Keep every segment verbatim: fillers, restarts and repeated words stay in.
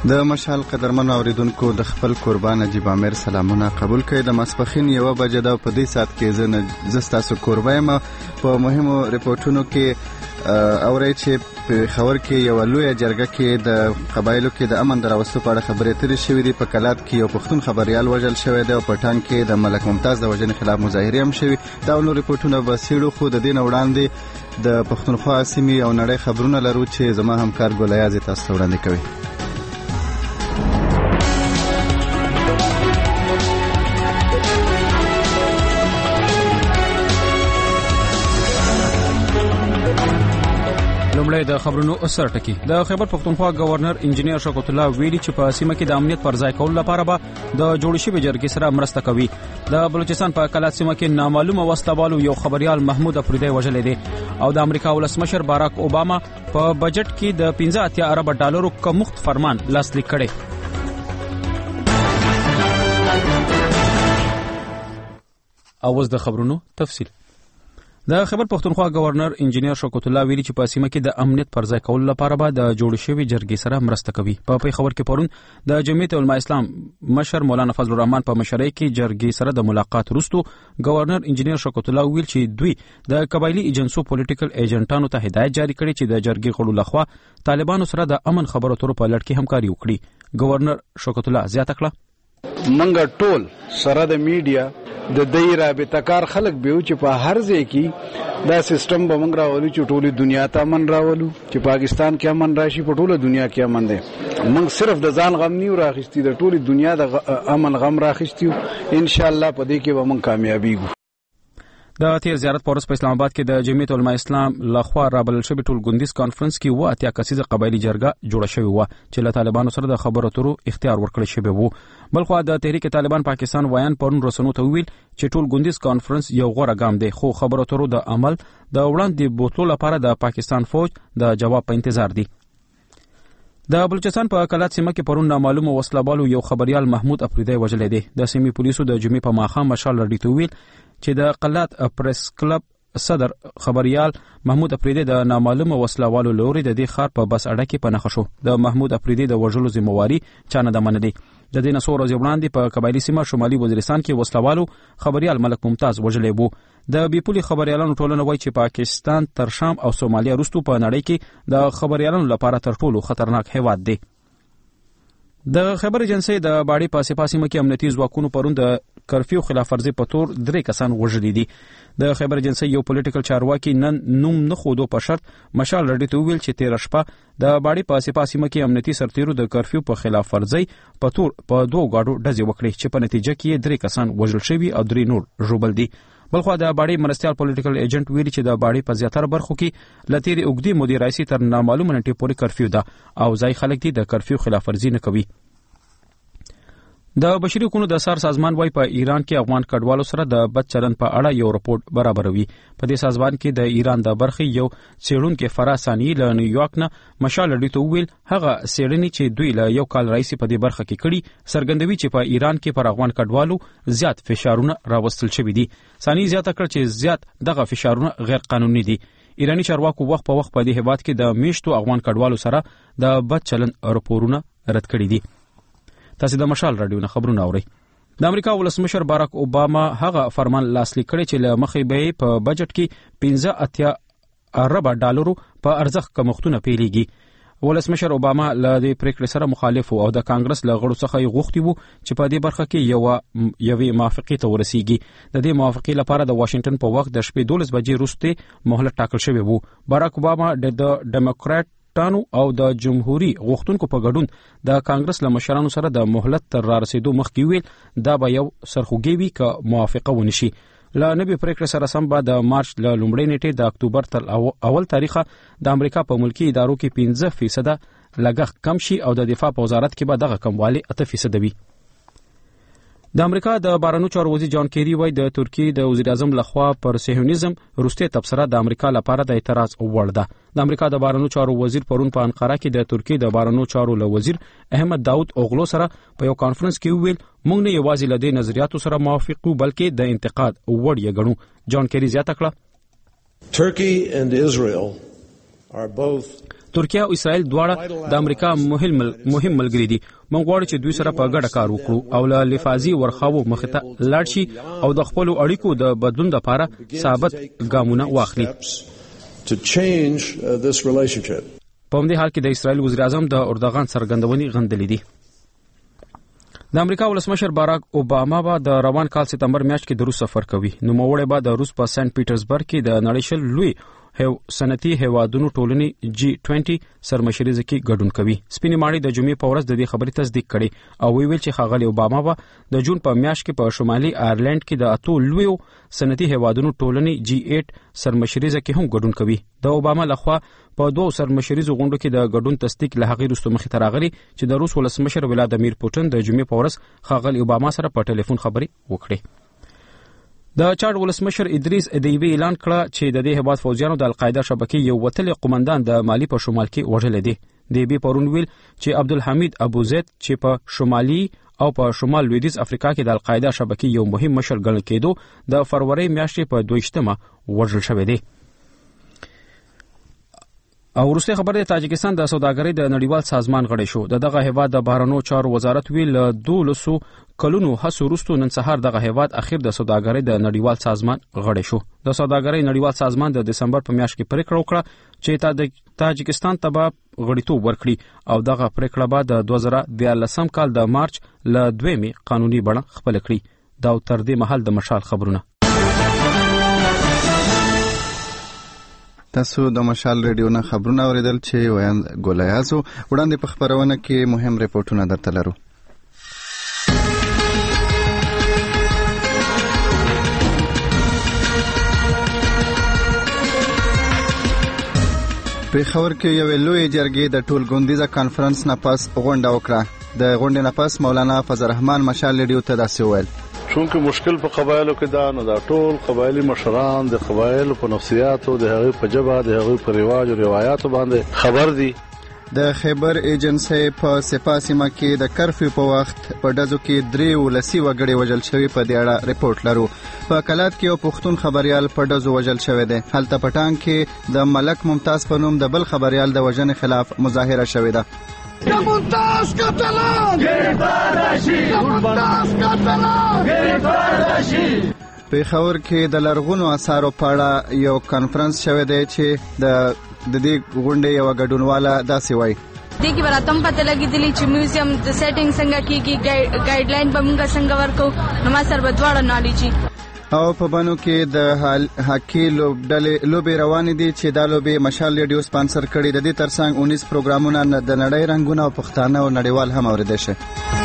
د مشال قدرمنو اوریدونکو د خپل قربان نجیب عامر سلامونه قبول کړئ. د ماسپښین یوه بجه ده په دې ساعت کې زه ستاسو کوربه یم. په مهمو ریپورټونو کې اورئ چې په خبر کې یو لویه جرګه کې د قبایلو کې د امن د راوستو په اړه خبرې اترې شوې دي. په کلات کې یو پښتون خبریال وژل شوی دی او په ټان کې د ملک ممتاز د وژنې خلاف مظاهرې هم شوي. دا نور ریپورټونه به څېړو، خو د دې نه وړاندې د پښتونخوا سیمې او نړۍ خبرونه لرو چې زما همکار ګولیازې تاسو ته وړاندې کوي. لومړی د خبرونو اثر ټکی. د خیبر پښتونخوا گورنر انجینیر شوکت الله ویلي چې په سیمه کې د امنیت پر ځای کولو لپاره به د جوړ شوي جرګې سره مرسته کوي. د بلوچستان په کلات سیمه کې نامعلومه وسلوالو یو خبریال محمود افریدی وژلی دی او د امریکا ولسمشر باراک اوباما په بجټ کې د پنځه اتیا ارب ډالرو کمښت فرمان لاسلیک کړی. او اوس د خبرونو تفصیل. د خیبر پښتونخوا گورنر انجینیر شوکت الله ویلي چې په سیمه کې د امنیت پر ځای کولو لپاره به د جوړ شوي جرګې سره مرسته کوي. په پیښور کې پرون د جمعیت علماء اسلام مشر مولانا فضل الرحمن په مشرۍ کې جرګې سره د ملاقات وروسته گورنر انجینیر شوکت الله ویل چې دوی د قبایلی ایجنسو پولیټیکل ایجنټانو ته هدایت جاری کړي چې د جرګې غړو لخوا طالبانو سره د امن خبرو اترو په لړ کې همکاري وکړي. گورنر شوکت الله زیاته کړه منګه ټول سره د میډیا د دې رابطه کار خلک به چې په هر ځای کې دا سیستم به موږ راولو چې ټولې دنیا ته امن راولو، چې پاکستان کې امن راشي، په ټوله دنیا کې امن دی. موږ صرف د ځان غم نیو راخستی، د ټولې دنیا د امن غم راخستیو. ان شاء الله په دې کې به موږ کامیابیږو. د تیر زیارت پورس په اسلام آباد کې د جمعیت علماء اسلام لخوا رابلل شوی ټول ګوندیز کانفرنس کې و اتیا کسیزه قبایلی جرګه جوړه شوې و چې له طالبانو سره د خبرو اترو اختیار ورکړی شوی و. بلخو د تحریک طالبان پاکستان وایان پرون رسنو ته ویل چې ټول ګوندیز کانفرنس یو غوره ګام دی، خو خبرو اترو د عمل د وړاندې بوتلو لپاره د پاکستان فوج د جواب په انتظار دی. د بلوچستان په کلات سیمه کې پرون نامعلومه وسلوالو یو خبریال محمود افریدی وژلی دی. د سیمې پولیسو د جمعې په ماښام مشال رډي ته ویل چې د قلات پریس کلب صدر خبریال محمود افریدی د نامعلومه وسلوالو لوري د دې ښار په بس اډه کې په نښه شو. د محمود افریدی د وژلو ذمہواري چا نه ده منلې. د دې نه څو ورځې وړاندې په قبایلي سیمه شمالي وزیرستان کې وسلوالو خبریال ملک ممتاز وژلی و. د بیپولي خبریالانو ټولنه وایي چې پاکستان تر شام او سومالیا وروسته په نړۍ کې د خبریالانو لپاره تر ټولو خطرناک هیواد دی. د خیبر ایجنسی د باړې په سپاه سیمه کې امنیتي ځواکونو پرون د کرفیو خلاف ورزي په تور درې کسان وژلي دي. د خیبر ایجنسی یو پولیټیکل چارواکي نن نوم نه خودو په شرط مشال رډي ته ویل چې تیر شپه د باړې په سپاه سیمه کې امنیتي سرتیرو د کرفیو په خلاف ورزي په تور په دوه غاډو ډزې وکړې چې په نتیجه کې درې کسان وژل شوي او درې نور ژوبل دي. بلخو د باړې مرستيال پولیټیکل ایجنټ ویلي چې د باړې په زیاتره برخو کې لتیری اوګدي مودي رئیسي تر نامعلومه نټې پورې کرفیو ده او ځای خلک دي د کرفیو خلاف ورزي نه کوي. د بشري حقوقو د سار سازمان وايي په ایران کې افغان کډوالو سره د بد چلند په اړه یو رپورټ برابروي. په دې سازمان کې د ایران د برخې یو څېړونکو فراسانی له نیویارک نه مشال رډي ته ویل هغه څېړنې چې دوی له یو کال راځي په دې برخه کې کړي څرګندوي چې په ایران کې پر افغان کډوالو زیات فشارونه راوستل شوي دي. ثاني زیاته کړ چې زیات دغه فشارونه غیر قانوني دي. ایرانی چارواکو وخت په وخت په دې هیواد کې د میشتو افغان کډوالو سره د بد چلند راپورونه رد کړي دي. تاسو د مشال رادیو نه خبرونه اورئ. د امریکا ولسمشر باراک اوباما هغه فرمان لاسلیک کړی چې له مخې به په بجټ کې پنځه اتیا ارب ډالرو په ارزښت کمښتونه پیلېږي. ولسمشر اوباما له دې پریکړې سره مخالف او د کانګرس له غړو څخه یې غوښتي وو چې په دې برخه کې یو یوې موافقې ته ورسیږي. د دې موافقې لپاره د واشنگټن په وخت د شپې دولس بجې وروسته مهلت ټاکل شوی وو. باراک اوباما د ډیموکرات او د جمهوریت غوښتونکو په ګډون د کانګرس له مشرانو سره د مهلت تر را رسیدو مخکې ویل دا به یو سرخوږی وي که موافقه ونشي. له نوې پریکړې سره سم به د مارچ له لومړۍ نیټې د اکتوبر تر اول تاریخه د امریکا په ملکی ادارو کې پنځه فیصده لګښت کم شي او د دفاع په وزارت کې به دغه کموالی اته فیصده وي. د امریکا د بهرنیو چارو وزیر جان کیری وایي د ترکیې د وزیر اعظم لخوا پر صهیونیزم وروستۍ تبصره د امریکا لپاره د اعتراض وړ ده. د امریکا د بهرنیو چارو وزیر پرون په انقره کې د ترکیې د بهرنیو چارو له وزیر احمد داود اوغلو سره په یو کانفرنس کې ویل موږ نه یوازې له دې نظریاتو سره موافق یو بلکې د انتقاد وړ یې ګڼو. جان کیری زیاته کړه ترکیه او اسرائیل دواړه د امریکا مهم مهم ملګري دي. موږ غواړو چې دوی سره په ګډه کار وکړو او له لفاظي ورخاو مخې ته لاړ شي او د خپل اړیکو د بدلون لپاره ثابت ګامونه واخلي. په همدې حال کې د اسرائیل وزیر اعظم د اردوغان څرګندونې غندلې دي. د امریکا ولسمشر باراک اوباما به د روان کال سپتمبر میاشت کې د روس سفر کوي. نوموړی به د روس په سنت پیټرزبرګ کې د نړۍ شل لوی هیو صنعتي هیوادونو ټولنې جی بیست سرمشریزه کې ګډون کوي. سپینې ماڼۍ د جمعې په ورځ د دې خبرې تصدیق کړي او ویل چې ښاغلی اوباما به د جون په میاشت کې په شمالي آیرلند کې د اتو لویو صنعتي هیوادونو ټولنې جی اټ سرمشریزه کې هم ګډون کوي. د اوباما لخوا په دوه سرمشریزو غونډو کې د ګډون تصدیق له هغې وروسته مخې ته راغلی چې د روس ولسمشر ولادیمیر پوتین د جمعې په ورځ ښاغلی اوباما سره په ټلیفون خبرې وکړې. د چاد ولسمشر ادریس دیوی اعلان کړ چې د دې هیواد فوجیانو د القاعده شبکې یو وتلی قومندان د مالی په شمال کې وژل دي. دیوی پرون ویل چې عبدالحمید ابو زید چې په شمالي او په شمال لویدیځ افریقا کې د القاعده شبکې یو مهم مشر ګڼل کېدو د فروری میاشتې په دویشتمه وژل شوی دی. او وروسته خبر د تاجکستان د سوداګرۍ د نړیوال سازمان غړی شو. د دغه هیواد د بهرنیو چارو وزارت ویل دولسو کلونو هڅو وروسته نن سهار دغه هیواد اخیر د سوداګرۍ د نړیوال سازمان غړی شو. د سوداګرۍ نړیوال سازمان د دسمبر په میاشت کې پریکړه وکړه چې تاجکستان ته به غړیتوب ورکړي او دغه پریکړه به د دوه زره دیارلسم کال د مارچ له دویمې قانوني بڼه خپل کړي. دا تر دې مهال د مشال خبرونه. تاسو د مشال ریډیو نه خبرونه اوریدل چې ویان ګولیازو وړاندې په خبرونه کې مهم ریپورتونه درته لرو. پېښور کې یو لوی جرګې د ټولګوندیزه کانفرنس نه پس غونډه وکړه. د غونډې نه پس مولانا فضل الرحمن مشال ریډیو ته داسې وویل: چونکه مشکل په قبایلو کې دا نو دا ټول قبایلی مشران د قبایلو په نفسیاتو د هغوی په ژبه د هغوی په رواج او روایتو باندې خبر دي. د خیبر ایجنسی په سپاه سیمه کې د کرفیو په وخت په ډزو کې درې ولسي وګړي وژل شوي په دې اړه ریپورت لرو. په کلات کې یو پښتون خبريال په ډزو وژل شوی دی. هلته پټان کې د ملک ممتاز په نوم د بل خبريال د وژنې خلاف مظاهره شوې ده. ممتاز قتلان گرفتار راشي، ممتاز قتلان گرفتار راشي. پېښور کې د لرغونو آثارو په اړه یو کانفرنس شوی دی چې د د دې غونډې یو ګډونواله داسې وایي: دې کې براتم پته لګېدلی چې میوزیم د سیټینګ څنګه کېږي، ګایډ لاین به موږ څنګه ورکو، نو ما سره به دواړه نالجي. او په بانو کې د هاکی لوبډلې لوبې روانې دي چې دا لوبې مشال ریډیو سپانسر کړي. د دې ترڅنګ اونیس پروګرامونه د نړۍ رنګونه او پښتانه او نړیوال هم اوریدل شي.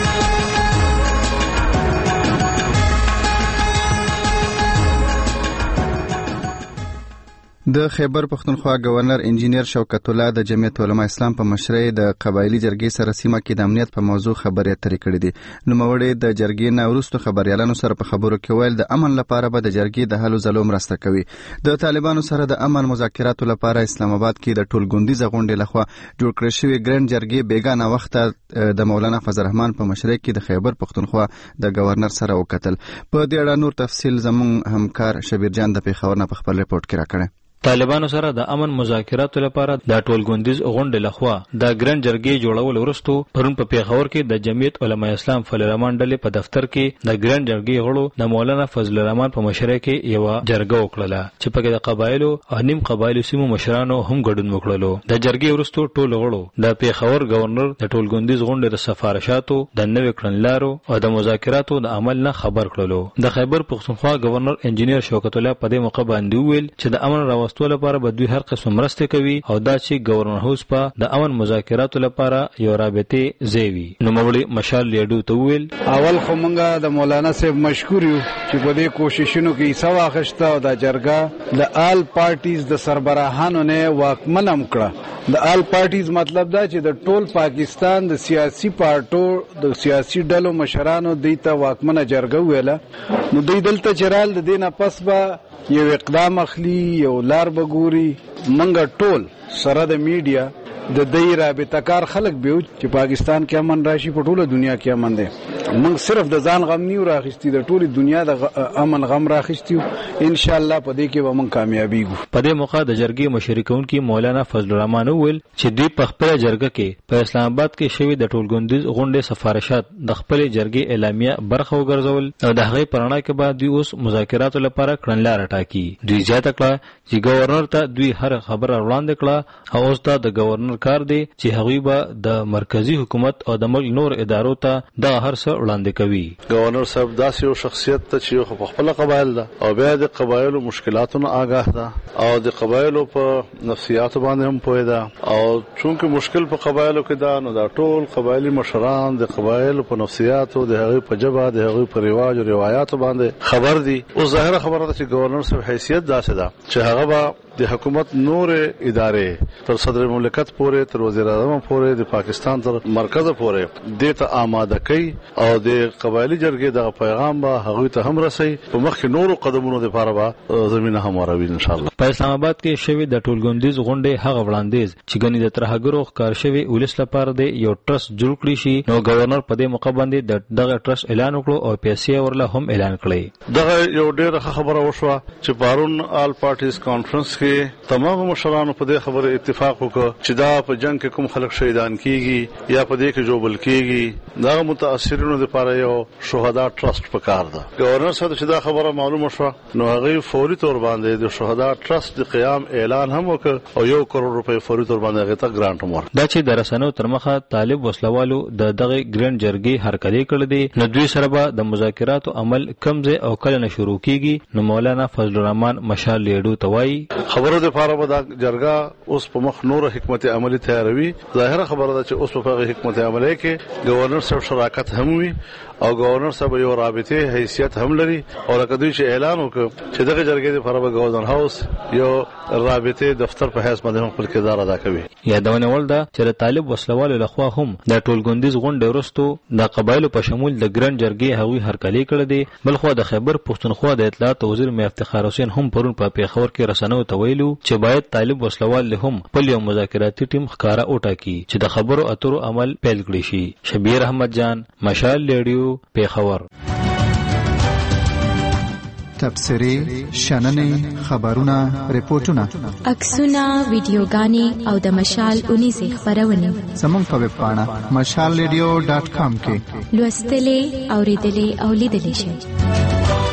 د خیبر پښتونخوا گورنر انجینیر شوکت الله د جمعیت علماء اسلام په مشرۍ د قبایلی جرګې سره سیمه کې د امنیت په موضوع خبرې اترې کړې دي. نوموړی د جرګې نه وروسته خبريالانو سره په خبرو کې ویل د امن لپاره به د جرګې د هلو ځلو مرسته کوي. د طالبانو سره د امن مذاکراتو لپاره اسلام آباد کې د ټولګوندیزه غونډې لخوا جوړ کړل شوی ګرند جرګې بیګانه وخت د مولانا فضل الرحمن په مشرۍ کې د خیبر پښتونخوا د گورنر سره وکتل. په دې اړه نور تفصیل زموږ همکار شبیر جان د پیښور نه په خپل ریپورت کې راکړی. طالبانو سره د امن مذاکراتو لپاره د ټولګوندیز غونډې لخوا د ګرند جرګې جوړول وروسته پرون په پیښور کې د جمعیت علماء اسلام فضل الرحمن ډلې په دفتر کې د ګرند جرګې غړو د مولانا فضل الرحمن په مشرۍ کې یو جرګه وکړه چې په کې د قبایلو او نیم قبایلو سیمو مشرانو هم ګډون وکړلو. د جرګې وروسته ټول غړو د پیښور گورنر د ټولګوندیز غونډې د سفارشاتو د نوې کړنلارو او د مذاکراتو د عمل نه خبر کړلو. د خیبر پښتونخوا گورنر انجینیر شوکت الله په دې موقع باندې ویل چې د امن راوستلو لپاره به دوی هر قسم مرسته کوي او دا چې گورنر هاوس په د امن مذاکراتو لپاره یو رابطه زیوي. نو مولوی مشال لیډو ته ویل: اول خو مونږه د مولانا صاحب مشکور یو چې په دې کوششونو کې حصہ واخیسته او د جرګه د آل پارټیز د سربراهانو نه واکمنم کړه. د آل پارټیز مطلب دا چې د ټول پاکستان د سیاسي پارټو د سیاسي ډلو مشرانو دیته واکمنه جرګه ویله. نو دوی دلته چرال د دینه پس به یو اقدام اخلي، یو لار بګوري. منګه ټول سره د میډیا د دې رابطه کار خلک به چې پاکستان کې امن راشي په ټوله دنیا کې امن دی. موږ صرف د ځان غم نیو راخستی د ټوله دنیا د امن غم راخستیو. ان شاء الله په دې کې به موږ کامیابیږو. په دې موقع د جرګې مشرکون کې مولانا فضل الرحمن ویل چې دوی په خپل جرګه کې په اسلام آباد کې شوی د ټولګوندیز غونډې سفارشات د خپل جرګې اعلامیه برخه وګرځول او د هغې پرانا کې بعد دوی اوس مذاکراتو لپاره کړنلاره ټاکي. دوی زیاته کړه چې گورنر ته دوی هر خبره وړاندې کړه او اوس دا د گورنر کار دی چې هغوی به د مرکزی حکومت او د ملک نور ادارو ته دا هر څه وړاندې کوي. گورنر صاحب داسې یو شخصیت ته چې په خپل قبایل ده او بیا د قبایلو مشکلاتو نه آگاه ده او د قبایلو په نفسیاتو باندې هم پوهه ده او چونکه مشکل په قبایلو کې ده نو دا ټول قبایلی مشران د قبایلو په نفسیاتو د هغوی په ژبه د هغوی په رواج او روایتو باندې خبر دي. او ظاهره خبره ده چې گورنر صاحب حیثیت داسې ده چې هغه به د حکومت نور ادارې تر صدر مملکت پورې تر وزیر اعظم پورې د پاکستان تر مرکز پورې د ته آماده کوي او د قبایلی جرګې د پیغام به هغه ته هم رسي په مخ کې نورو قدمونو لپاره به زمينه هم وروي ان شاء الله. په اسلام آباد کې شوی د ټولګوندیز غونډې هغه وړاندیز چې غني د ترهګرو ښکار شوی ولس لپاره د یو ټرست جوړ کړی شي نو گورنر په دې موقع باندې د دغه ټرست اعلان وکړو او پیسې ورله هم اعلان کړی. دغه یو ډېر خبره وشوه چې پارون آل پارټیز کانفرنس کې تمام مشرانو په دې خبره اتفاق وکړ چې دا په جنگ کې کوم خلک شهیدان کیږي یا په دې کې جوړ کیږي دا متاثرینو لپاره یو شهدا ټرست پکار ده. گورنر صاحب چې دا خبره معلومه شوه نو هغه فوري تور باندې د شهدا ټرست د قیام اعلان هم وکړ او یو کروڑ روپۍ فوري تور باندې هغه ته ګرانټ هم ورکړ. دا چې د رسنیو تر مخه طالب وسلوالو د دغه ګرانټ جرګې هرکلی کړی دی نو دوی سره به د مذاکراتو عمل کمزه او کله نه شروع کیږي. نو مولانا فضل الرحمن مشال لیډو توای خبرو د لپاره به دا جرګه اوس په مخ نور حکمت عملی تیاروي. ظاهره خبره ده چې اوس په هغه حکمت عملی کې گورنر صاحب شراکت هم وي او گورنر صاحب یو رابطه حیثیت هم لري او لکه دوی چې اعلان وکړ چې دغه جرګې لپاره به گورنر هاوس یو رابطه دفتر په حیث باندې هم خپل کردار ادا کوي. یادونه ول ده چې د طالب وسلوالو لخوا هم د ټولګوندیز غونډې وروسته د قبایلو په شمول د ګران جرګې هغوی هرکلی کړی دی. بلخو د خیبر پښتونخوا د اطلاعات وزیر میر افتخار حسین هم پرون په پیښور کې رسنیو ته ویلو چې باید طالب وسلوال له هم په یو مذاکراتي ټیم ښکارا وټاکي چې د خبرو اترو عمل پیل کړي شي. شبیر احمد جان مشال لیډیو پیښور. تبصرې شننې خبرونه ریپورتونه عکسونه ویډیوګانې او د مشال اونیزه خبرونه زموږ په ویب پاڼه مشال ریډیو ډاټ کام کې لوستلې اوریدلې او لیدلې شئ.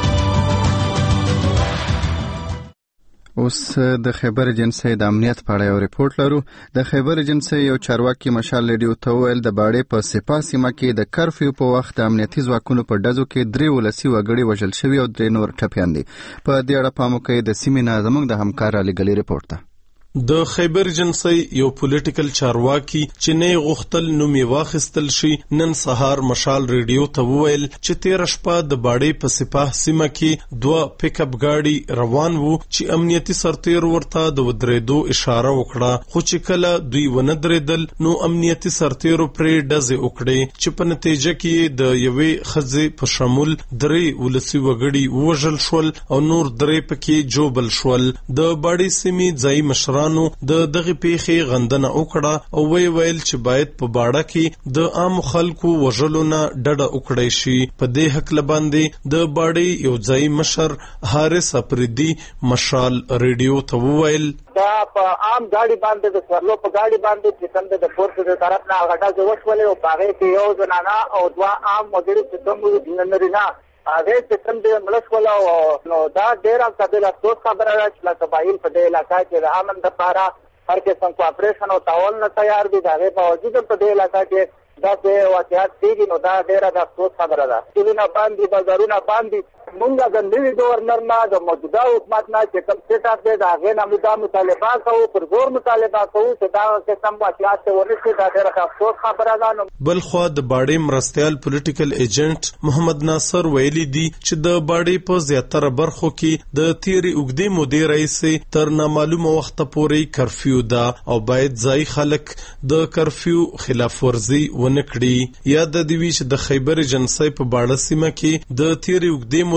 اوس د خیبر ایجنسی د امنیت په اړه یو ریپورت لرو. د خیبر ایجنسی یو چارواکي مشال لیډیو ته ویل د باړې په سپاه سیمه کې د کرفیو په وخت د امنیتي ځواکونو په ډزو کې درې ولسي وګړي وژل شوي او درې نور ټپیان دي. په دې اړه پام وکړئ د سیمې نه زموږ د همکار رالیږلي ریپورت ته. د خیبر ایجنسی یو پولیټیکل چارواکي چې نه غختل نوم یې واخیستل شي نن سهار مشال ریډیو ته وویل چې تیر شپه د باړې په سپاه سیمه کې دوه پیک اپ گاډي روان وو چې امنیتي سرتیر ورته د ودرېدو اشاره وکړه خو چې کله دوی ونه درېدل نو امنیتي سرتیرو پرې ډزې وکړې چې په نتیجه کې د یوې ښځې په شمول درې ولسي وګړي ووژل شول او نور درې پکې جوبل شول. د باړې سیمې ځایي مشران د دغه پیښې غندنه وکړه او وی ویل چې باید په باړه کې د عام خلکو وژلو نه ډډه وکړی شي. په دې حق لباندې د باړې یو ځای مشر حارث افریدي مشال ریډیو ته وویل دا په عام گاډي باندې د سرلو په گاډي باندې چې څنګه د پورت د طرف نه غټه وشولې او هغه کې یو زنانه او دوا عام وګړي چې څنګه ننرینا هغه چې څنګه ملک ولا نو دا ډیر قابل افسوس خبره ده چې قبایل په دې علاقې کې د امن لپاره هر قسم کوآپریشن او تعاون نه تیار دي. دا په باوجود په دې علاقې کې دا څه واقعیت کېږي نو دا ډیره د افسوس خبره ده. ټولونه باندې بازارونه باندې مونږ د نوي گورنر نه د موجوده حکومت نه چې کوم سیټاپ دی د هغې نه موږ مطالبه کوو پر زور مطالبه کوو چې دا قسم واقعیات ونه شي. دا ډیره د افسوس خبره ده. بلخوا د باړې مرستیال پولیټیکل ایجنټ محمد ناصر ویلي دي چې د باړې په زیاتره برخو کې د تیرې اوږدې مودې راهیسې تر نامعلومه وخته پورې کرفیو ده او باید ځایي خلک د کرفیو خلاف ورزي ونه کړي. یاد د دې وی چې د خیبر ایجنسی په باړه سیمه کې د تیرې اوږدې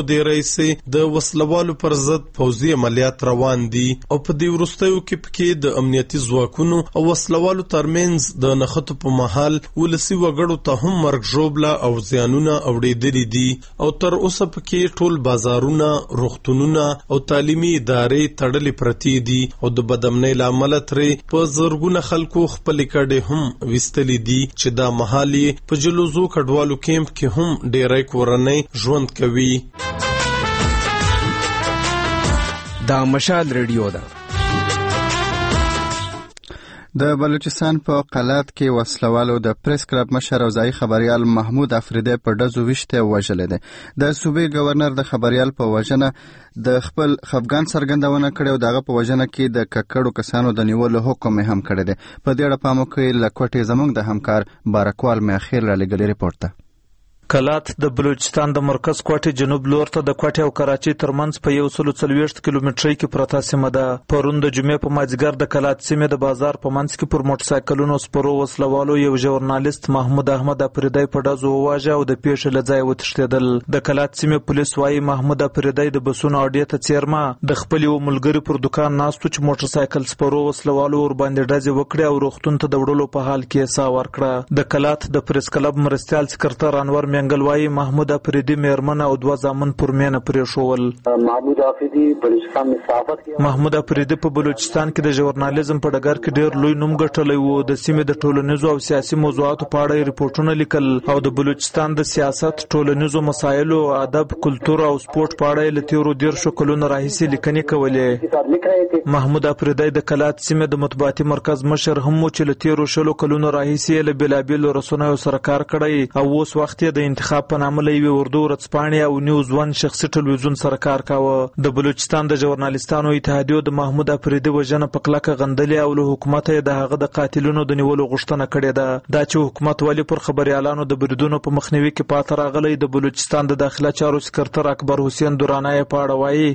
مدیرۍ سه د وسلوالو پر ضد پوځي عملیات روان دي او په دې وروستیو کې پکې د امنیتي ځواکونو او وسلوالو ترمنځ د نښتو په مهال ولسي وګړو ته هم مرګ ژوبله او زیانونه اوریدلي دي او تر اوسه پکې ټول بازارونه، روغتونونه او تعلیمي ادارې تړلې پرتې دي او د بدامنۍ له امله ترې په زرګونه خلکو خپلې کډې هم ویستلي دي چې دا مهال یې په جلوزو کډوالو کیمپ کې هم ډیری کورنۍ ژوند کوي. دا مشال ریډیو ده. د بلوچستان په قلات کې وسلوالو د پریس کلب مشر او ځایي خبريال محمود افریدی په ډزو وشته وژل دي. د صوبې گورنر د خبريال په وژنه د خپل خفګان څرګندونه کړې او دغه په وژنه کې د ککړو کسانو د نیولو حکم هم کړی دی. په دې اړه پام وکړئ. لکوټې زموږ د همکار بارکوال مې اخیر را لګلې ریپورت ده. کلات د بلوچستان د مرکز کوټې جنوب لور ته د کوټې او کراچۍ ترمنځ په یو سل څلوېښت کیلومترۍ کې پرته سیمه ده. پرون د جمعې په مازدیګر د کلات سیمې د بازار په منځ کې پر موټر سایکلونو سپرو وسلوالو یو ژورنالیست محمود احمد افریدی په ډزو وواژه او د پیښې له ځایه وتښتېدل. د کلات سیمې پولیس وايي محمود افریدی د بسونو اډې ته څیرمه د خپل یو ملګري پر دکان ناستو چې موټر سایکل سپرو وسلوالو ور باندې ډزې وکړې او روغتون ته د وړلو په حال کې سا ورکړه. د کلات د پریس کلب مرستیال سکرټر انور منګل وايي محمود افریدی میرمن او دوه زامن پر مینه پرې شول. محمود افریدی بلوچستان مسافت محمود افریدی په بلوچستان کې د ژورنالیزم په ډګر کې ډېر لوی نوم ګټلی وو. د سیمې د ټولنیزو او سیاسي موضوعاتو په اړه ریپورتونه لیکل او د بلوچستان د سیاست، ټولنیزو مسایلو، ادب، کلتور او سپورت په اړه له تیرو دیرشو کلونو راهیسې لیکنې کولې. محمود افریدی د کلات سیمې د مطبوعاتي مرکز مشر هم و چې له تیرو شلو کلونو راهیسې له بېلابېلو رسنیو سره کار کړی او اوس وخت یې د انتخاب په نامه له یوې اردو ورځپاڼې او نیوز ون شخصي ټلویزیون سره کار کاوه. د بلوچستان د ژورنالیستانو اتحادیو د محمود افریدی وژنه په کلکه غندلې او له حکومته یې د هغه د قاتلونو د نیولو غوښتنه کړې ده. دا چې حکومت ولې پر خبريالانو د بریدونو په مخنیوي کې پاتې راغلی، د بلوچستان د داخله چارو سکرټر اکبر حسین دورانای په اړه وایي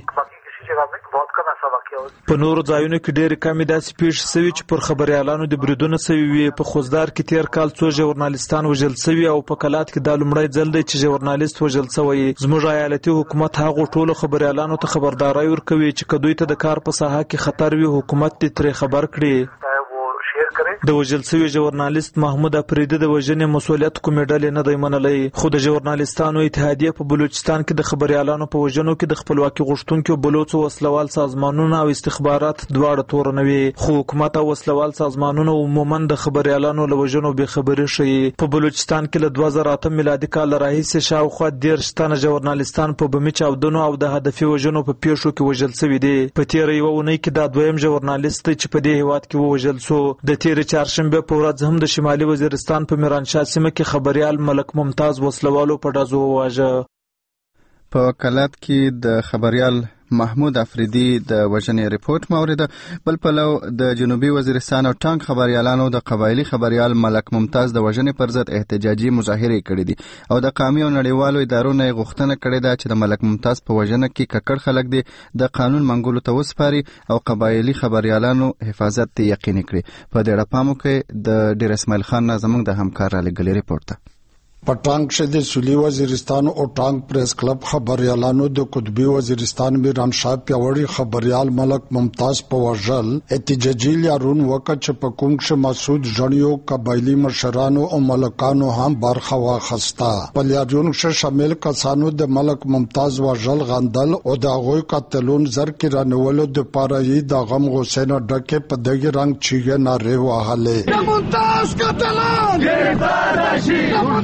په نورو ځایونو کې ډېرې کمې داسې پیښې سوي چې پر خبريالانو د بریدونه سوي وي. په خوزدار کې تیر کال څو ژورنالیستان وژل سوي او په کلات کې دا لومړی ځل دی چې ژورنالیست وژل سوی. زموږ ایالتي حکومت هغو ټولو خبريالانو ته خبرداری ورکوي چې که دوی ته د کار په ساحه کې خطر وي حکومت دې ترې خبر کړي. د وژل سوي ژورنالیست محمود افریدی د وژنې مسؤلیت کومې ډلې نه دی منلی، خو د ژورنالیستانو اتحادیه په بلوچستان کې د خبريالانو په وژنو کې د خپلواکي غوښتونکو بلوڅو وسلوال سازمانونه او استخبارات دواړه تورنوي، خو حکومت او وسلوال سازمانونه عموما د خبريالانو له وژنو بې خبري ښیي. په بلوچستان کې له دوه زره اته میلادي کال راهیسې شاوخوا دېرش تنه ژورنالیستان په بمي چاودنو او د هدفي وژنو په پیښو کې وژل سوي دي. په تېره یوه اونۍ کې دا دویم ژورنالیست دی چې په دې هېواد کې ووژل سو. د تېرې چهارشنبه په ورځ هم د شمالي وزیرستان په میرانشاه سیمه کې خبريال ملک ممتاز وسلوالو په ډزو وواژه. په کلات کې د خبريال محمود افریدی د وژنې ریپورت مورده. بل پلو د جنوبي وزیرستان او ټانک خبريالانو د قبایلی خبريال ملک ممتاز د وژنې پر ضد احتجاجي مظاهره کړې دي او د قومي او نړیوالو ادارو نه غوښتنه کړې ده چې د ملک ممتاز په وژنه کې ککړ خلک دي د قانون منګولو ته وسپاري او قبایلی خبريالانو حفاظت ته یقیني کړي. په دې اړه پام وکړئ. د ډیر اسماعیل خان نه زموږ د همکار را لګلې ریپورت ده. پټانګ شه د سولي وزیرستان او ټانګ پریس کلب خبريالانو د قطبي وزیرستان میرانشاه پیوړی خبريال ملک ممتاز په وژل احتجاجي لارون وکړ چې په کوم شه مسعود جنیو قبایلی مشرانو او ملکانو هم برخه واخسته. په لارون شه شامل کسانو د ملک ممتاز وژل غندل او د غوي قتلون زر کې رانولو د پاره د غم غوسینه ډکه په دغه رنگ چیغه ناره وهاله ممتاز قتلان گرفتار راشي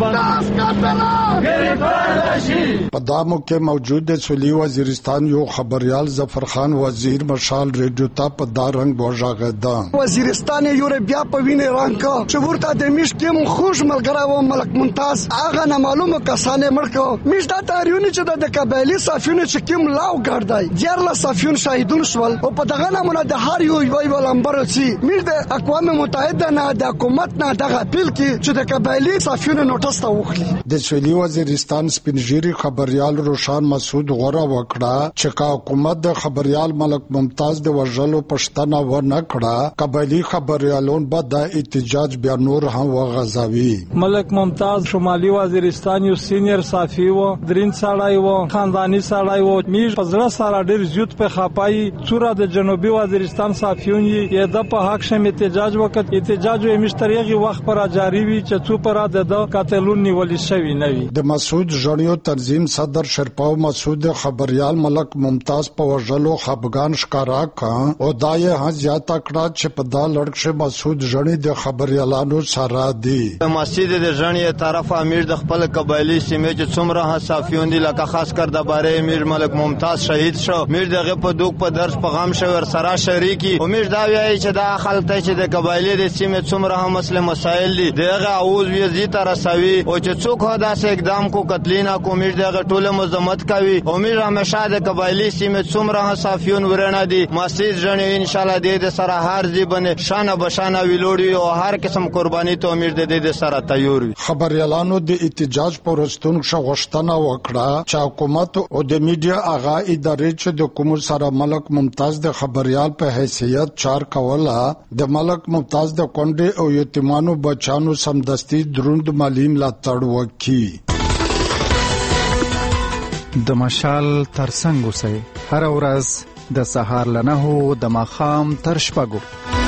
په دامو کې موجود د سولي وزیرستان یو خبريال ظفر خان وزیر مشال ریډیو ته په دارنګ وژغدا. وزیرستان یو بیا په وینې رنګ چې ورته د میش کې خوش ملګری و ملک ممتاز هغه نه معلومه کسانه مړکو میش دا تاریونه چې د قبایلی صافیونه چې کوم لاو ګرځي جرله صافیون شاهدون شول او په دغه نمونه د هر یو وی ولمبر سي میش د اقوام متحده نه د حکومت نه دغه اپیل کې چې د قبایلی صافیونه نوټس ته وخلی. د سویلي وزیرستان سپینږیري خبريال روشان مسعود غوره وکړه چې حکومت د خبريال ملک ممتاز د وژلو پښتنه و نه کړه، قبایلی خبريالون به د احتجاج بیا نور هم وغځوي. ملک ممتاز شمالي وزیرستان یو سینیر صافي و، درین سړی و، خاندانی سړی و. میش پزړه سره ډیر زیات په خپای څوره د جنوبي وزیرستان صافیون یې د په حق شم احتجاج وکړ. احتجاج یې مشتریږي وخت پر جاری وي چې څو پر د قاتلون نیول شوی نه وي. د مسعود جړیو تنظیم صدر شرپاو مسعود خبريال ملک ممتاز په وژلو خپګان ښکارا کړ او دا یې ها زیاته کړه چې په دا لړکشه مسعود جړی د خبريالانو سره دی. مسجد د جړی طرف امیر د خپل قبایلی سیمه چې څومره صافیون دي لکه خاص کر د باره امیر ملک ممتاز شهید شو، میر دغه په دوک په درس په غم شو ور سره شریکی. امید دا وایي چې دا خلک ته چې د قبایلی د سیمه څومره هم مسله مسائل دي دغه اوز وی زی تر رسوي او چې څوک هدا سه اقدام کو قتلینا کو میر دغه ټوله مزمت کوي. امید همیشه د قبایلی سیمه څومره صافیون ورنه دي مسجد جن ان شاء الله د سره هر ځی بنه شانه بشانه ویلوړي او هر قسم قرباني ته امید د دې سره تیار وي. خبريالانو د احتجاج پرستون شغشتنه وکړه چې حکومت او د میډیا اغا ادارې چې د کوم سره ملک ممتاز د خبريال په حیثیت چار کوله د ملک ممتاز د کونډې او یتیمانو بچانو سمدستي دروند مالی ملاتړ وکړي. د مشال ترڅنګ اوسئ هر ورځ د سهار لنهو د ماښام تر شپږو.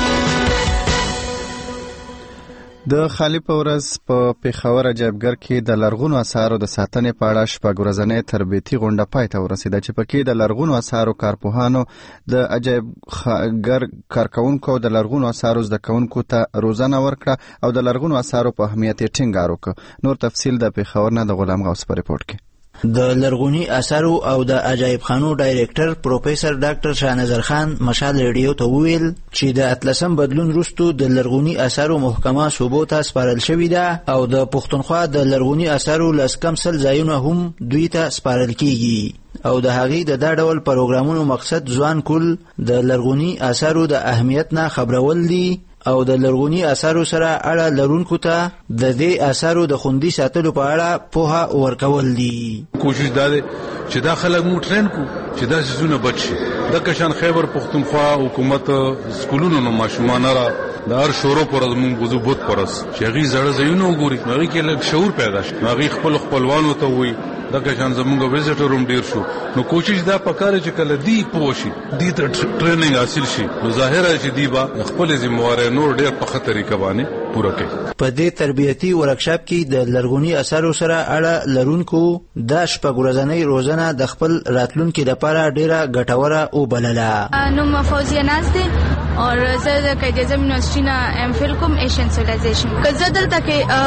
د خالی په ورځ په پیښور عجایبګر کې د لرغونو اثارو د ساتنې په اړه شپږ ورځنۍ تربیتي غونډه پای ته ورسېده چې پکې د لرغونو اثارو کارپوهانو د عجایبګر کارکونکو او د لرغونو اثارو زده کوونکو ته روزنه ورکړه او د لرغونو اثارو په اهمیت یې ټینګار وکړ. نور تفصیل د پیښور نه د غلام غوث په ریپورت کې. د لرغونی اثارو او د عجایب خانو ډایریکټر پروفیسور ډاکټر شاهنظر خان مشال ریډیو ته ویل چې د اتلسم بدلون وروسته د لرغونی اثارو محکمه صوبو ته سپارل شوې ده او د پښتونخوا د لرغونی اثارو لس کم سل ځایونه هم دوی ته سپارل کیږي او د هغې د دا ډول پروګرامونو مقصد ځوان کل د لرغونی اثارو د اهمیت نه خبرول دي او د لرغونی اثارو سره اړه لرونکو ته د دې اثارو د خوندي ساتلو په اړه پوهه ورکول دي. کوشش دا ده چې دا خلک مو ټرین کو چې دا څه بچ شي. د کشان خیبر پښتونخوا حکومت سکولونو نو ماشومان را د هر شورو پر زمون غوځو بوت پرس چې غي زړه زینو وګوري هغه کې لږ شعور پیدا شي. هغه خپل خپلوانو ته وي د کشان زمونږ ویزټروم ډیر شو نو کوشش دا پکاره چې کله دی پوشي دی ته ټریننګ حاصل شي نو ظاهره چې دی با خپل ذمہواره نور ډیر په خطر طریقه باندې پوره کوي. په دې تربیتی ورکشاپ کې د لرغونی اثارو سره اړه لرونکو د شپږ ورځنۍ روزنه د خپل راتلونکو لپاره ډیره ګټوره او بلله. نو فوزیه ناز دی اور زه د قائد اعظم یونیورسيټي نه ایم فل کوم ایشین سیویلایزیشن که زه دلته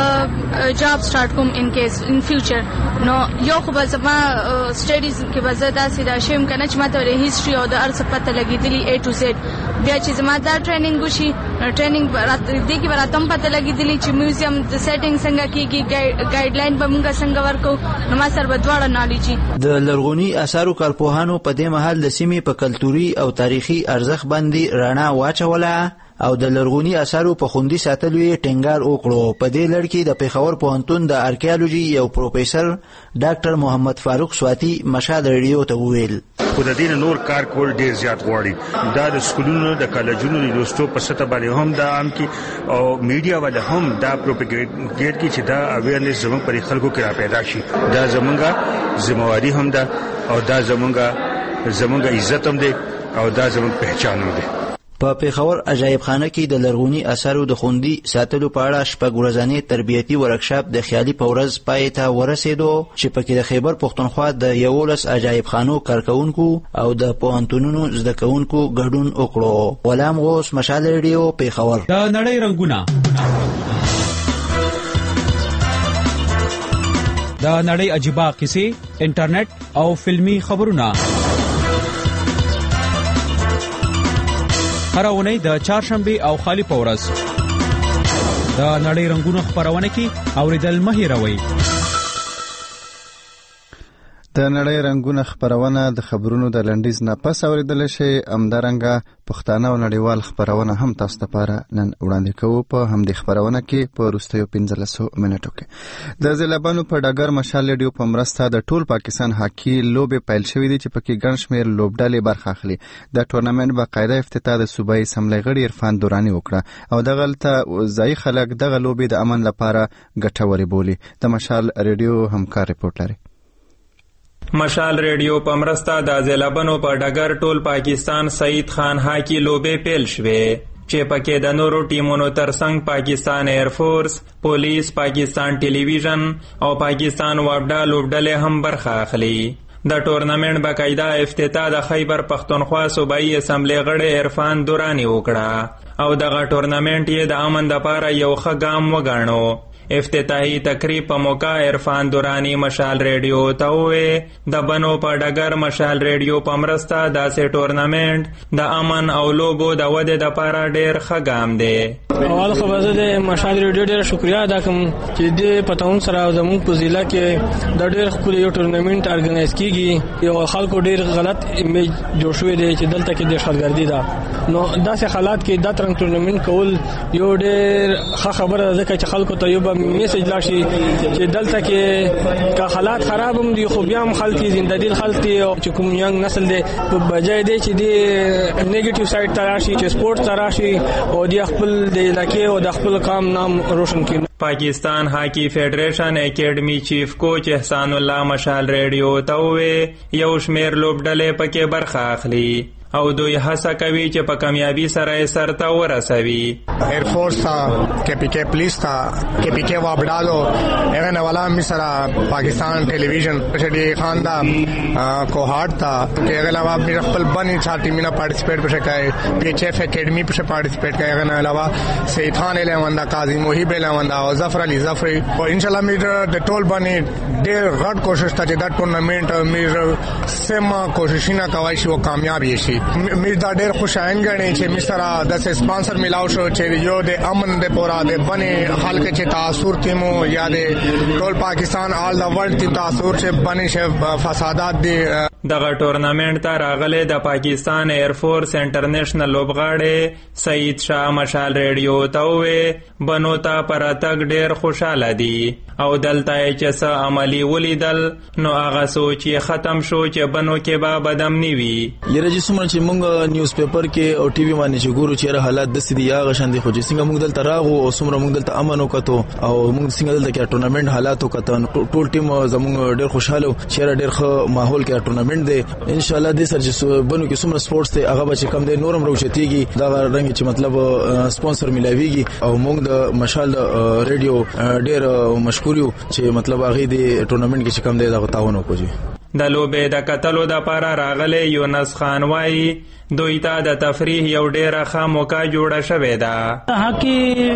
کې جاب سٹارټ کوم ان کیس ان فیوچر نو یو خو به زما سټډیز کې به زه داسې دا شیم کنه چې ماته د هیستوري او د ارث پته لګېدلی ا ټو زد بیا چې زما دا ټریننګ وشي ټریننګ دې کې به راته پته لګېدلی چې میوزیم د سیټینګ څنګه کېږي ګایډ لاین به موږ څنګه ورکو نو ما سره به دواړه نالج. د لرغونی اثارو کارپوهانو په دې مهال د سیمې په کلتوري او تاریخي ارزښت باندې رڼا واچوله او د لرغونی اثارو په خوندي ساتلو یې ټینګار وکړو. په دې لړ کې د پیښور پوهنتون د ارکیالوجي یو پروفیسور ډاکټر محمد فاروق سواتی مشال ریډیو ته وویل خو د دین نور کار کول ډیر زیات غواړي. دا د سکولونو د کالجونو د دوستو په سطح باندې هم دا عام کی او میډیا ول هم دا پروپاګاندا کی چې دا اویرنس زموږ پر خلکو کې را پیدا شي. دا زمونږه ذمہواری هم ده او دا زمونږه زمونږه عزت هم ده او دا زمونږ پہچان هم ده. په پیښور عجایب خانه کې د لرغونی اثارو د خوندي ساتلو په اړه شپږ ورځنی تربیتي ورکشاپ د خیالي په ورځ پای ته ورسېدو چې پکې د خیبر پښتونخوا د یولس عجایب خانو کارکونکو او د پوهنتونونو زده کوونکو ګډون وکړو. غلام غوث مشال ریډیو پیښور. د نړۍ رنگونه د نړۍ عجیبه قصې انټرنیټ او فلمی خبرونه هر اونۍ د چهارشنبه او خالی په ورځ د نړۍ رنگونو خبرونه کې اوریدل مه هیروئ. د نړۍ رنگونه خبرونه د خبرونو د لنډیز نه پس اوریدل شي. همدارنګه پښتانه او نړیوال خبرونه هم تاسو لپاره نن وړاندې کوو په همدې خبرونه کې په وروستیو پنځلسو منټو کې. د زلبانو په ډګر مشال ریډیو په مرسته د ټول پاکستان هاکی لوبې پیل شوې دي چې پکې ګڼ شمېر لوبډلې برخه اخلي. د ټورنمنت باقاعده افتتاح د صوبایي اسمبلۍ غړي عرفان دوراني وکړه او دغه هلته ځایي خلک دغه لوبې د امن لپاره ګټورې بولي. د مشال ریډیو همکار رپورټ لري. مشال ریډیو په مرسته د زلبانو په ډګر ټول پاکستان سعید خان هاکی لوبې پیل شوې چې پکې د نورو ټیمونو ترڅنګ پاکستان ایر فورس، پولیس، پاکستان ټلویزیون او پاکستان وابډا لوبډلې هم برخه اخلي. د ټورنمنت باقاعده افتتاح د خیبر پختونخوا صوبایي اسمبلۍ غړي عرفان دوراني وکړه او دغه ټورنمنت یې د امن لپاره یو ښه ګام وګاڼو. افتتاحي تقریب په موقع عرفان دورانی مشال ریډیو ته وویل د بنو په ډګر مشال ریډیو په مرسته داسې ټورنمنټ د امن او لوبو د ودې لپاره ډېر ښه ګام دی. اول خو به زه د مشال ریډیو ډېره شکریه ادا کوم چې دې په تعاون سره زموږ په ضلع کې د ډېر ښکلی یو ټورنمنټ ارګنایز کیږي. یو خلکو ډېر غلط ایمیج جوړ شوی دی چې دلته کې دهشتګردي ده، نو داسې حالات کې دا ترنګ ټورنمنټ کول یو ډېر ښه خبره ده ځکه چې خلکو ته یو میسج لاشي چې دلته کې که حالات خراب هم دي خو بیا هم خلک زنده دل خلک دي او چې کوم ینګ نسل دی په بجای دی چې دی نیگیټیو سایډ ته راشي چې سپورت ته راشي او دی خپل د علاقې او د خپل قام نام روشن کړي. پاکستان هاکی فیډریشن اکیډمي چیف کوچ احسان الله مشال ریډیو ته وویل یو شمېر لوبډلې پکې برخه اخلي او دوی هڅه کوي چې په کامیابی سره یې سرته ورسوي. ایر فورس تا کے پی کے پولیس تا کے پی کے وابډالو هغه نه ولا می سره پاکستان ټلویزیون شډي خان دا کوهارت تا کې هغه علاوه می خپل بنی چاټی مینا پارټیسپیټ پښه کوي. پی ایچ ایف اکیډمي پښه پارټیسپیټ کوي. هغه نه علاوه سید خان الیوندا قاضی محیب الیوندا او ظفر علی ظفری او ان شاء الله می د ټول بنی ډېر غټ کوشش ته چې دا ټورنمنت می سم کوششونه کوي چې و کامیاب شي. می دا ډېر خوشاین غني چې می سره د سپانسر ملاو شو چې یو د امن د پورا د بنې خلک چې تاثر تیمو یا د ټول پاکستان آل د ورلد تی تاثر چې بنې شه فسادات دی. دغه ټورنمنت ته راغله د پاکستان ایر فورس انټرنیشنل لوبغاړي سعید شاه مشال ریډیو ته وویل بنو ته پر تک ډېر خوشاله دي او دلته چې څه عملی ولیدل نو هغه سوچ یې ختم شو چې بنو کې به بدم نه وي. یره چې څومره چې موږ نیوز پیپر کې او ټي وي باندې چې ګورو چې حالات د سدي یا غشن دي خو چې څنګه موږ دلته راغو او څومره موږ دلته امن وکړو او موږ څنګه دلته کې ټورنمنت حالات وکړو ټول ټیم زموږ ډېر خوشاله چې ډېر ښه ماحول کې ټورنمنت دی. ان شاء الله د سر چې بنو کې څومره سپورتس ته هغه به کم دی نورم روچتيږي دا رنګ چې مطلب سپانسر ملاويږي او موږ د مشال ریډیو ډېر مشکور یو چې مطلب هغه د ټورنمنت کې کم دی دا تعاون وکړي. د لوبې د کتلو د پاره راغله یونس خان وای دوی ته د تفریح یو ډېره ښه موقع جوړه شوې ده. هاکی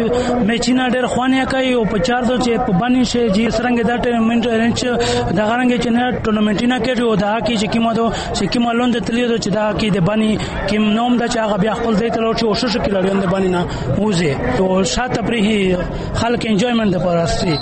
میچونه ډېر خوانیا کوي او په چار دو چې په باندې شي چې سرنګ د ټورنمنت رنچ د غرنګ چې نه ټورنمنټینا کې او د هاکی چې کیمو دو چې کیمو لوند تللی دو چې د هاکی د باندې کیم نوم د چې هغه بیا خپل ځای ته لور چې او شش کې لړین د باندې نه موزه او شاته تفریح خلک انجوایمنت د پراسي.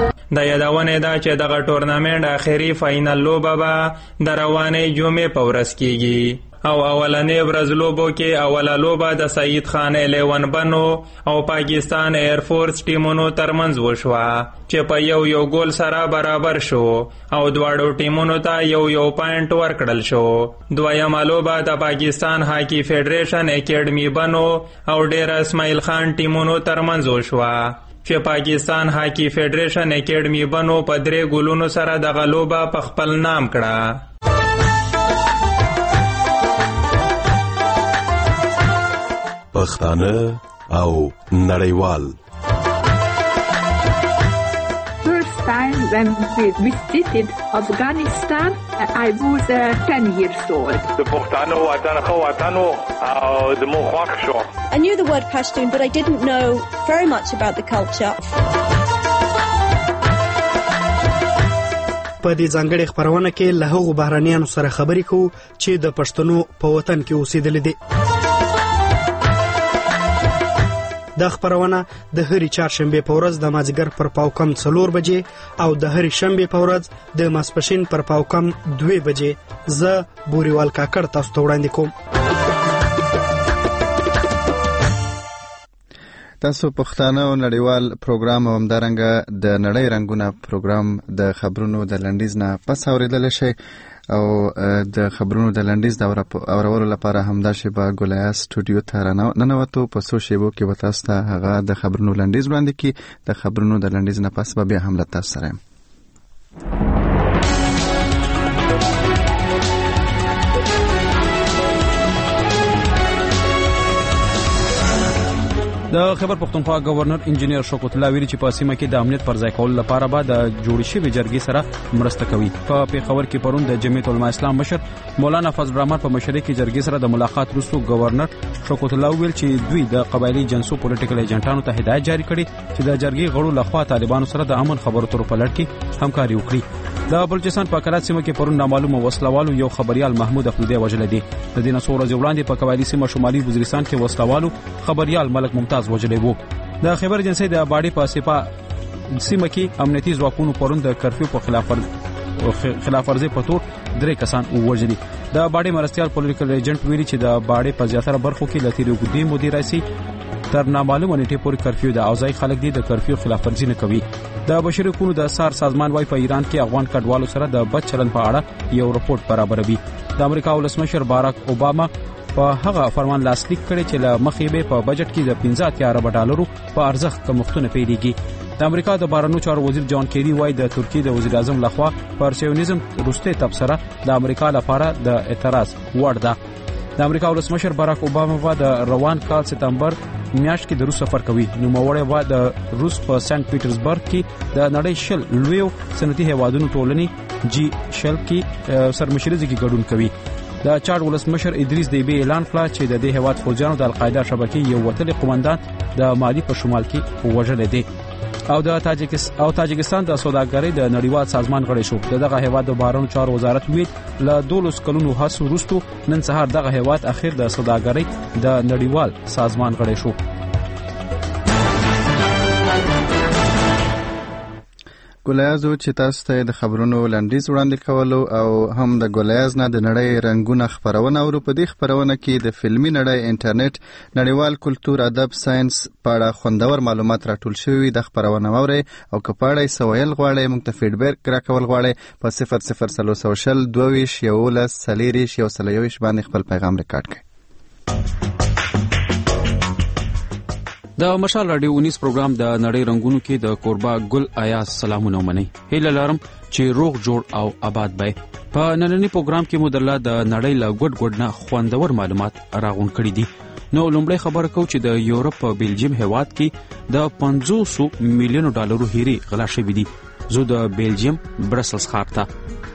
د یادونه ده چې دغه ټورنمنت اخیری فائنل لوبه به د روانې جمعې په ورځ کیږي او اولنې ورځ لوبو کې اوله لوبه د سعید خان الیون بنو او پاکستان ایر فورس ټیمونو ترمنځ وشوه چې په یو یو ګول سره برابر شو او دواړو ټیمونو ته یو یو پاینټ ورکړل شو. دویمه لوبه د پاکستان هاکی فیډریشن اکیډمي بنو او ډیر اسماعیل خان ټیمونو ترمنځ وشوه چې پاکستان هاکی فیډریشن اکیډمي بنو په درې ګولونو سره دغه لوبه په خپل نام کړه. پښتانه او نړیوال. First time when we visited Afghanistan, I was uh, ten years old. د پښتانه وطن خو وطن او د مو خوښ شو. I knew the word Pashtun, but I didn't know very much about the culture. په دې ځانګړي خبرونه کې له هغو بهرانیانو سره خبرې کوو چې د پښتنو په وطن کې اوسېدلي دي. دا خبرونه د هرې چهارشنبې په ورځ د مازدیګر پر پاوکم څلور بجې او د هرې شنبې په ورځ د ماسپښین پر پاوکم دوه بجې زه بوریوال کاکړ تاسو ته وړاندې کوم. تاسو پښتانه او نړیوال پروګرام او همدارنګه د نړۍ رنگونه پروګرام د خبرونو د لنډیز نه پس اوریدل شي او د خبرونو د لنډیز د اورولو لپاره همدا شیبه ګولیا سټوډیو ته ننوتو. په څو شیبو کې به تاسو ته هغه د خبرونو لنډیز وړاندې کړي. د خبرونو د لنډیز نه پس به بیا هم له تاسو سره یم. د خیبر پختونخوا گورنر انجینیر شوکت الله ویلي چې په سیمه کې د امنیت پر ځای کول لپاره به د جوړ شوي جرګې سره مرسته کوي. په پیښور کې پرون د جمعیت العلماء اسلام مشر مولانا فضل الرحمن په مشرۍ کې جرګې سره د ملاقات وروسته گورنر شوکت الله ویل چې دوی د قبایلی جنسو پولیټیکل ایجنټانو ته هدایت جاری کړي چې د جرګې غړو لخوا طالبانو سره د امن خبرو تر په لړ کې همکاري وکړي. د بلوچستان په کلات سیمه کې پرون نامعلومه وسلوالو یو خبريال محمود افریدی وژل دي. د دې نسو ورځې وړاندې په قبایلی سیمه شمالي وزیرستان کې وسلوالو خبريال ملک ممتاز وژل وو. د خیبر ایجنسی د باډي په سپا سیمه کې امنیتي ځواکونو پرون د کرفیو په خلاف خلاف ورزي په تور درې کسان وژلي. د باډي مرستيال پولیټیکل ایجنټ ویلي چې د باډي په زیاتره برخو کې لتیرو ګډي مدیر رئیسي تر نامعلومه نیټه پورې کرفیو د اوځای خلک دي د کرفیو خلاف ورزي نه کوي. د بشري حقوقو د سار سازمان وايي په ایران کې افغان کډوالو سره د بد چلن په اړه یو رپورت برابروي. د امریکا ولسمشر باراک اوباما په هغه فرمان لاسلیک کړی چې له مخې به په بجټ کې د پنځه اتیا ارب ډالرو په ارزښت کمښتونه پیلېږي. د امریکا د بهرنیو چارو وزیر جان کیری وايي د ترکیې د وزیر اعظم لخوا پر سیونیزم روسته تبصره د امریکا لپاره د اعتراض وړ ده. د امریکا ولسمشر باراک اوباما و د روان کال سپتمبر میاشت کې د روس سفر کوي. نو موړی و د روس په سنت پیټرزبرګ کې د نړۍ شل لویو صنعتي هیوادونو ټولنې جی شل کې سرمشري کې ګډون کوي. د چاد ولسمشر ادریس دیبی اعلان کړ چې د دې هیواد فوجانو د القاعده شبکې یو وتلي قومندان د مالی په شمال کې وژل دي. او د تاجکستان او تاجکستان د سوداګرۍ د نړیوال سازمان غړی شو. دغه هیواد د بهرنیو چارو وزارت ویل له دولس کلونو هڅو وروسته نن سهار دغه هیواد اخر د سوداګرۍ د نړیوال سازمان غړی شو. ګولیازو چې تاسو ته د خبرونو لنډیز وړاندې کولو او هم د ګولیاز نه د نړۍ رنگونه خبرونه او په دې خبرونه کې د فلمي نړۍ انټرنیټ نړیوال کلتور ادب ساينس په اړه خوندور معلومات راټول شوي. د خبرونه موري او کپاړې سویل غواړي موږ ته فیډبیک راکول غواړي په صفر صفر سلوسوشل دوه یولس سلیریش یو سلیوش باندې خپل پیغام ریکارډ کړئ. د مشال رادیو ونیس پروګرام د نړۍ رنگونو کې د کوربا ګل آیاز سلامونه ومني. هیله لرم چې روغ جوړ او آباد وي. په نننی پروګرام کې مو درله د نړۍ له ګډ ګډ نه خوندور معلومات راغون کړي دي. نو لومړی خبره کو چې د یورپ په بیلجیم هیواد کې د پنځوس میلیون ډالرو هیري غلا شوې دي. زه د بیلجیم برسلز ښار ته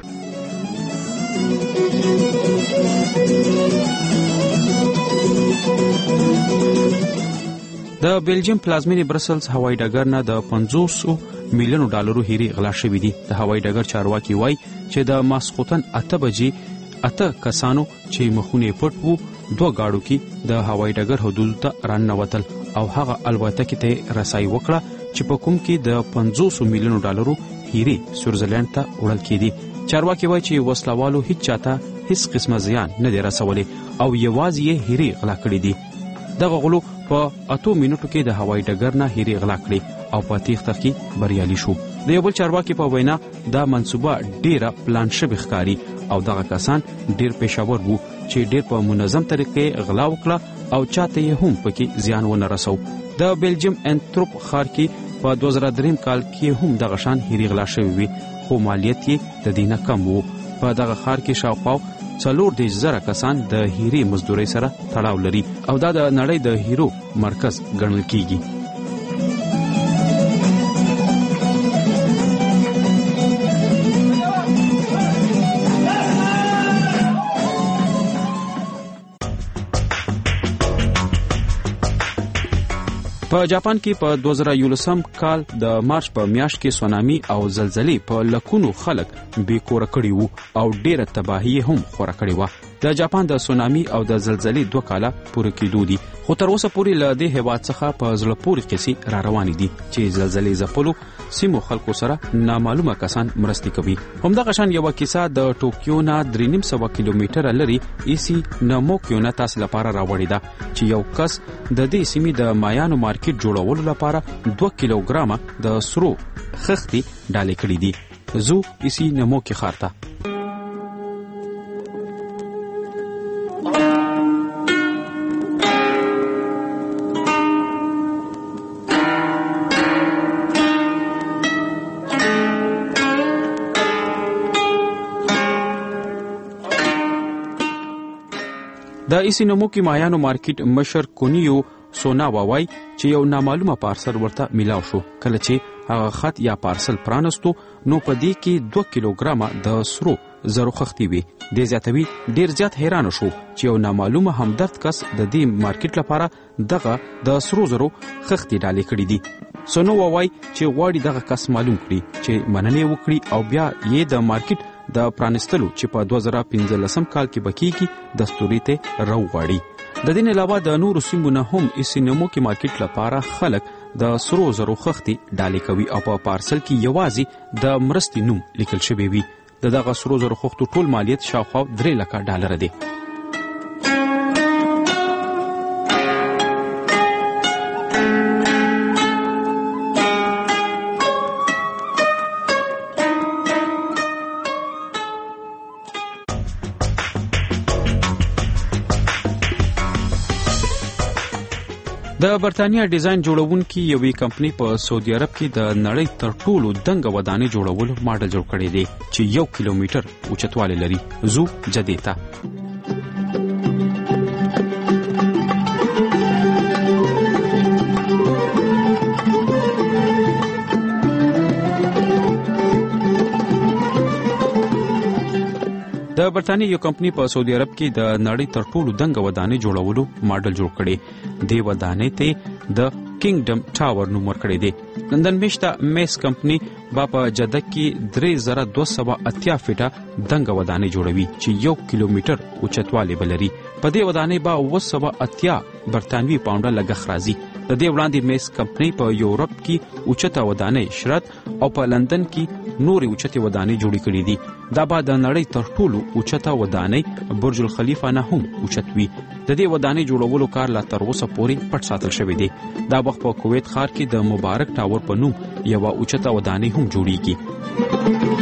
د بیلجیم پلازمینی برسلز هوایي ډګر نه د پنځوس میلیون ډالرو هیري غلا شوې دي. د هوایي ډګر چارواکي وایي چې د ماسخوتن اته بجې اته کسانو چې مخونه پټ وو دوه گاډو کې د هوایي ډګر حدود ته راننوتل او هغه الوتکې ته رسای وکړه چې په کوم کې د پنځوس میلیون ډالرو هیري سویټزرلند ته وړل کېدي. چارواکي وایي چې وسلوالو هیڅ چاته هیڅ قسمه زیان نه دی رسولي او یوازې یې هیري غلا کړې دي. دغه غلو په اته منټو کې د هوایي ډګر نه هیري غلا کړې او په تیښته کې بریالي شو. د یو بل چارواکي په وینا دا منصوبه ډیره پلان شوې ښکاري او دغه کسان ډیر پېښور وو چې ډیر په منظم طریقې غلا وکړه او چاته یې هم پکې زیان ونه رسو. د بیلجیم انتروپ ښار کې په دوه زره درې کال کې هم دغه شان هیري غلا شوې وي خو مالیت یې د دې نه کم وو. په دغه ښار کې شاوخوا څلور دېرش زره کسان د هیري مزدورۍ سره تړاو لري او دا د نړۍ د هیرو مرکز ګڼل کیږي. په جاپان کې په دوه زره یولسم کال د مارچ په میاشت کې سونامي او زلزلې په لکونو خلک بې کوره کړي وو او ډېره تباهي هم خوره کړې وه. د جاپان د سونامي او د زلزلې دوه کاله پوره کېدو دي، خو تر اوسه پورې له دې هیواد څخه په زړه پورې کیسې را روانې دي چې زلزلې ځپلو سیمو خلکو سره نامعلومه کسان مرستې کوي. همدغه شان یوه کیسه د ټوکیو نه درې نیم سوه کیلومتره لرې ایسی ناموکیو نه تاسو لپاره راوړې ده چې یو کس د دې سیمې د مایانو مارکیټ جوړولو لپاره دوه کیلوګرامه د سرو خښتې ډالې کړې دي. زو ایسی ناموکی ښار ته. د ایسینوموکی مایانو مارکیټ مشر کونیو سونا وای چې یو نامعلومه پارسل ورته میلاو شو. کله چې هغه خط یا پارسل پرانستو نو په دې کې دوه کیلوګرامه د سرو زرو خښتې وي. د زیاتوي ډیر زیات حیران شو چې یو نامعلومه همدرد کس د دې مارکیټ لپاره دغه د سرو زرو خښتې ډالې کړې دي. سونو وای چې غواړي دغه کس معلوم کړي چې مننه وکړي او بیا یې د مارکیټ د پرانستلو چې په دوه زره پنځلسم کال کې بکیږي دستوري ته راوغواړي. د دې علاوه د نورو سیمو نه هم ایسینوموکی مارکیټ لپاره خلک د سرو زرو خښتې ډالې کوي او په پارسل کې یوازې د مرستې نوم لیکل شوی وي. د دغه سرو زرو خښتو ټول مالیت شاوخوا درې لکه ډالر دی. د برتانیا ډیزاین جوړونکي یوې کمپنۍ په سعودي عرب کې د نړۍ تر ټولو دنګه ودانۍ جوړولو ماډل جوړ کړی دی چې یو کیلومتر اوچتوالی لري. زو جدیتا. د برتانیا یو کمپنۍ په سعودي عرب کې د نړۍ تر ټولو دنګه ودانۍ جوړولو ماډل جوړ کړی. دې ودانۍ ته د کینګډم ټاور نوم ورکړی دی. لندن میشته میس کمپنۍ با په جده کې درې زره دوه سوه اتیا فیټه دنګه ودانۍ جوړوي چې یو کیلومتر اوچتوالی بلري. په دې ودانۍ به اوه سوه اتیا برتانوي پاونډه لګښت راځي. د دې وړاندې میس کمپنۍ په یورپ کې اوچته ودانۍ شرط او په لندن کې نورې اوچتې ودانۍ جوړې کړې دي. دا به د نړۍ تر ټولو اوچته ودانۍ برج الخلیفه نه هم اوچت وي. د دې ودانۍ جوړولو کار لا تر اوسه پورې پټ ساتل شوی دی. دا وخت په کویت ښار کې د مبارک ټاور په نوم یوه اوچته ودانۍ هم جوړیږي.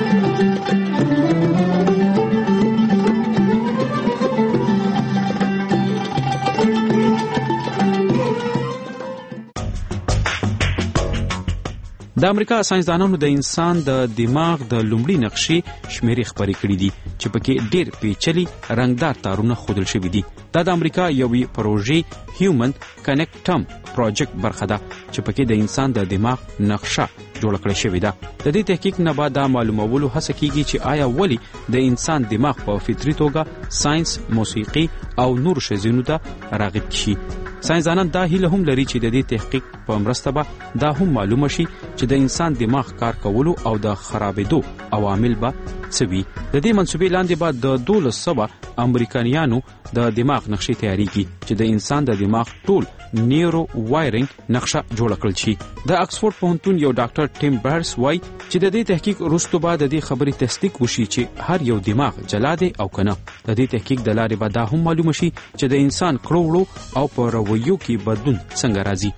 د امریکا ساينسدانانو د انسان د دماغ د لومړي نقشې شمیرې خبرې کړې دي چې پکې ډېر پیچلي رنگدار تارونه ښودل شوي دي. دا د امریکا یوې پروژې هیومن کنیکټم پروجیکټ برخه ده چې پکې د انسان د دماغ نقشه جوړه کړې شوې ده. د دې تحقیق نه بعد دا معلومولو هڅه کیږي چې آیا ولی د انسان دماغ په فطري توګه ساينس، موسیقي او نور شیزونو ته راغب شي. ساينسدانان دا هیله هم لري چې د دې تحقیق په مرسته به دا هم معلومه شي چې د انسان دماغ کار کولو او د خرابېدو عوامل به څه وي. د دې منصوبې لاندې به د دولس سوه امریکایانو د دماغ نقشې تیاریږي چې د انسان د دماغ ټول نیورو وایرنګ نقشه جوړه کړل شي. د اکسفورد پوهنتون یو ډاکټر ټیم برس وایي چې د دې تحقیق وروسته به د دې خبرې تصدیق وشي چې هر یو دماغ جلا دی او کنه. د دې تحقیق د لارې به دا هم معلومه شي چې د انسان کړو وړو او په رویو کې بدلون څنګه راځي.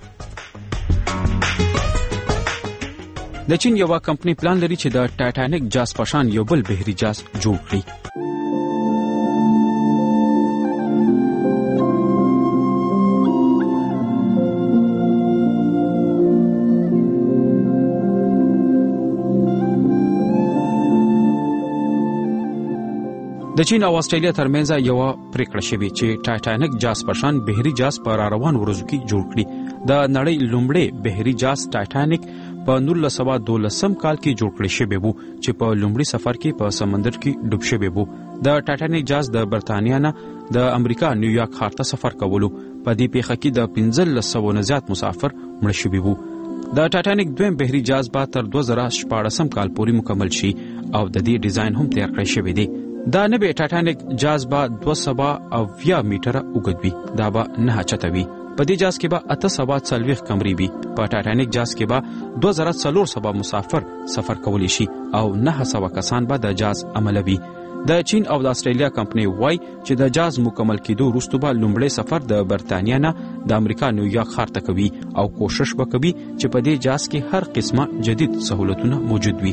د چین یو کمپنۍ پلان لري چې د ټایټانیک جاز پشان یو بل بحري جاز جوړ کړي. د چین او استرالیا ترمنځ یو پریکړه شوې چې ټایټانیک جاز پشان بحري جاز په روان ورځو کې جوړ کړي. د نړۍ لومړی بحري جاز ټایټانیک په نولس سوه دولسم کال کې جوړ کړی شوی وو چې په لومړي سفر کې په سمندر کې ډوب شوی وو. د ټایټانیک جاز د برتانیا نه د امریکا نیویارک ښار ته سفر کولو. په دې پیښه کې د پنځلس سوه نه زیات مسافر مړه شوي وو. د ټایټانیک دویم بحري جاز به تر دوه زره شپاړسم کال پورې مکمل شي او د دې ډیزاین هم تیار کړی شوی دی. دا نوې ټایټانیک جاز به دوه سوه اویا میټره اوږد وي. دا به نه چته وي. په دې جاز کې به اته سوه څلوېښت کمرې وي. په ټایټانیک جاز کې به دوه زره څلور سوه مسافر سفر کولی شي او نه سوه کسان به د جاز عملوي. د چین او د استرالیا کمپنۍ وای چې د جاز مکمل کېدو وروسته به لومړی سفر د برتانیا نه د امریکا نیویارک ښار ته کوي او کوشش به کوي چې په دې جاز کې هر قسمه جدید سہولتونه موجود وي.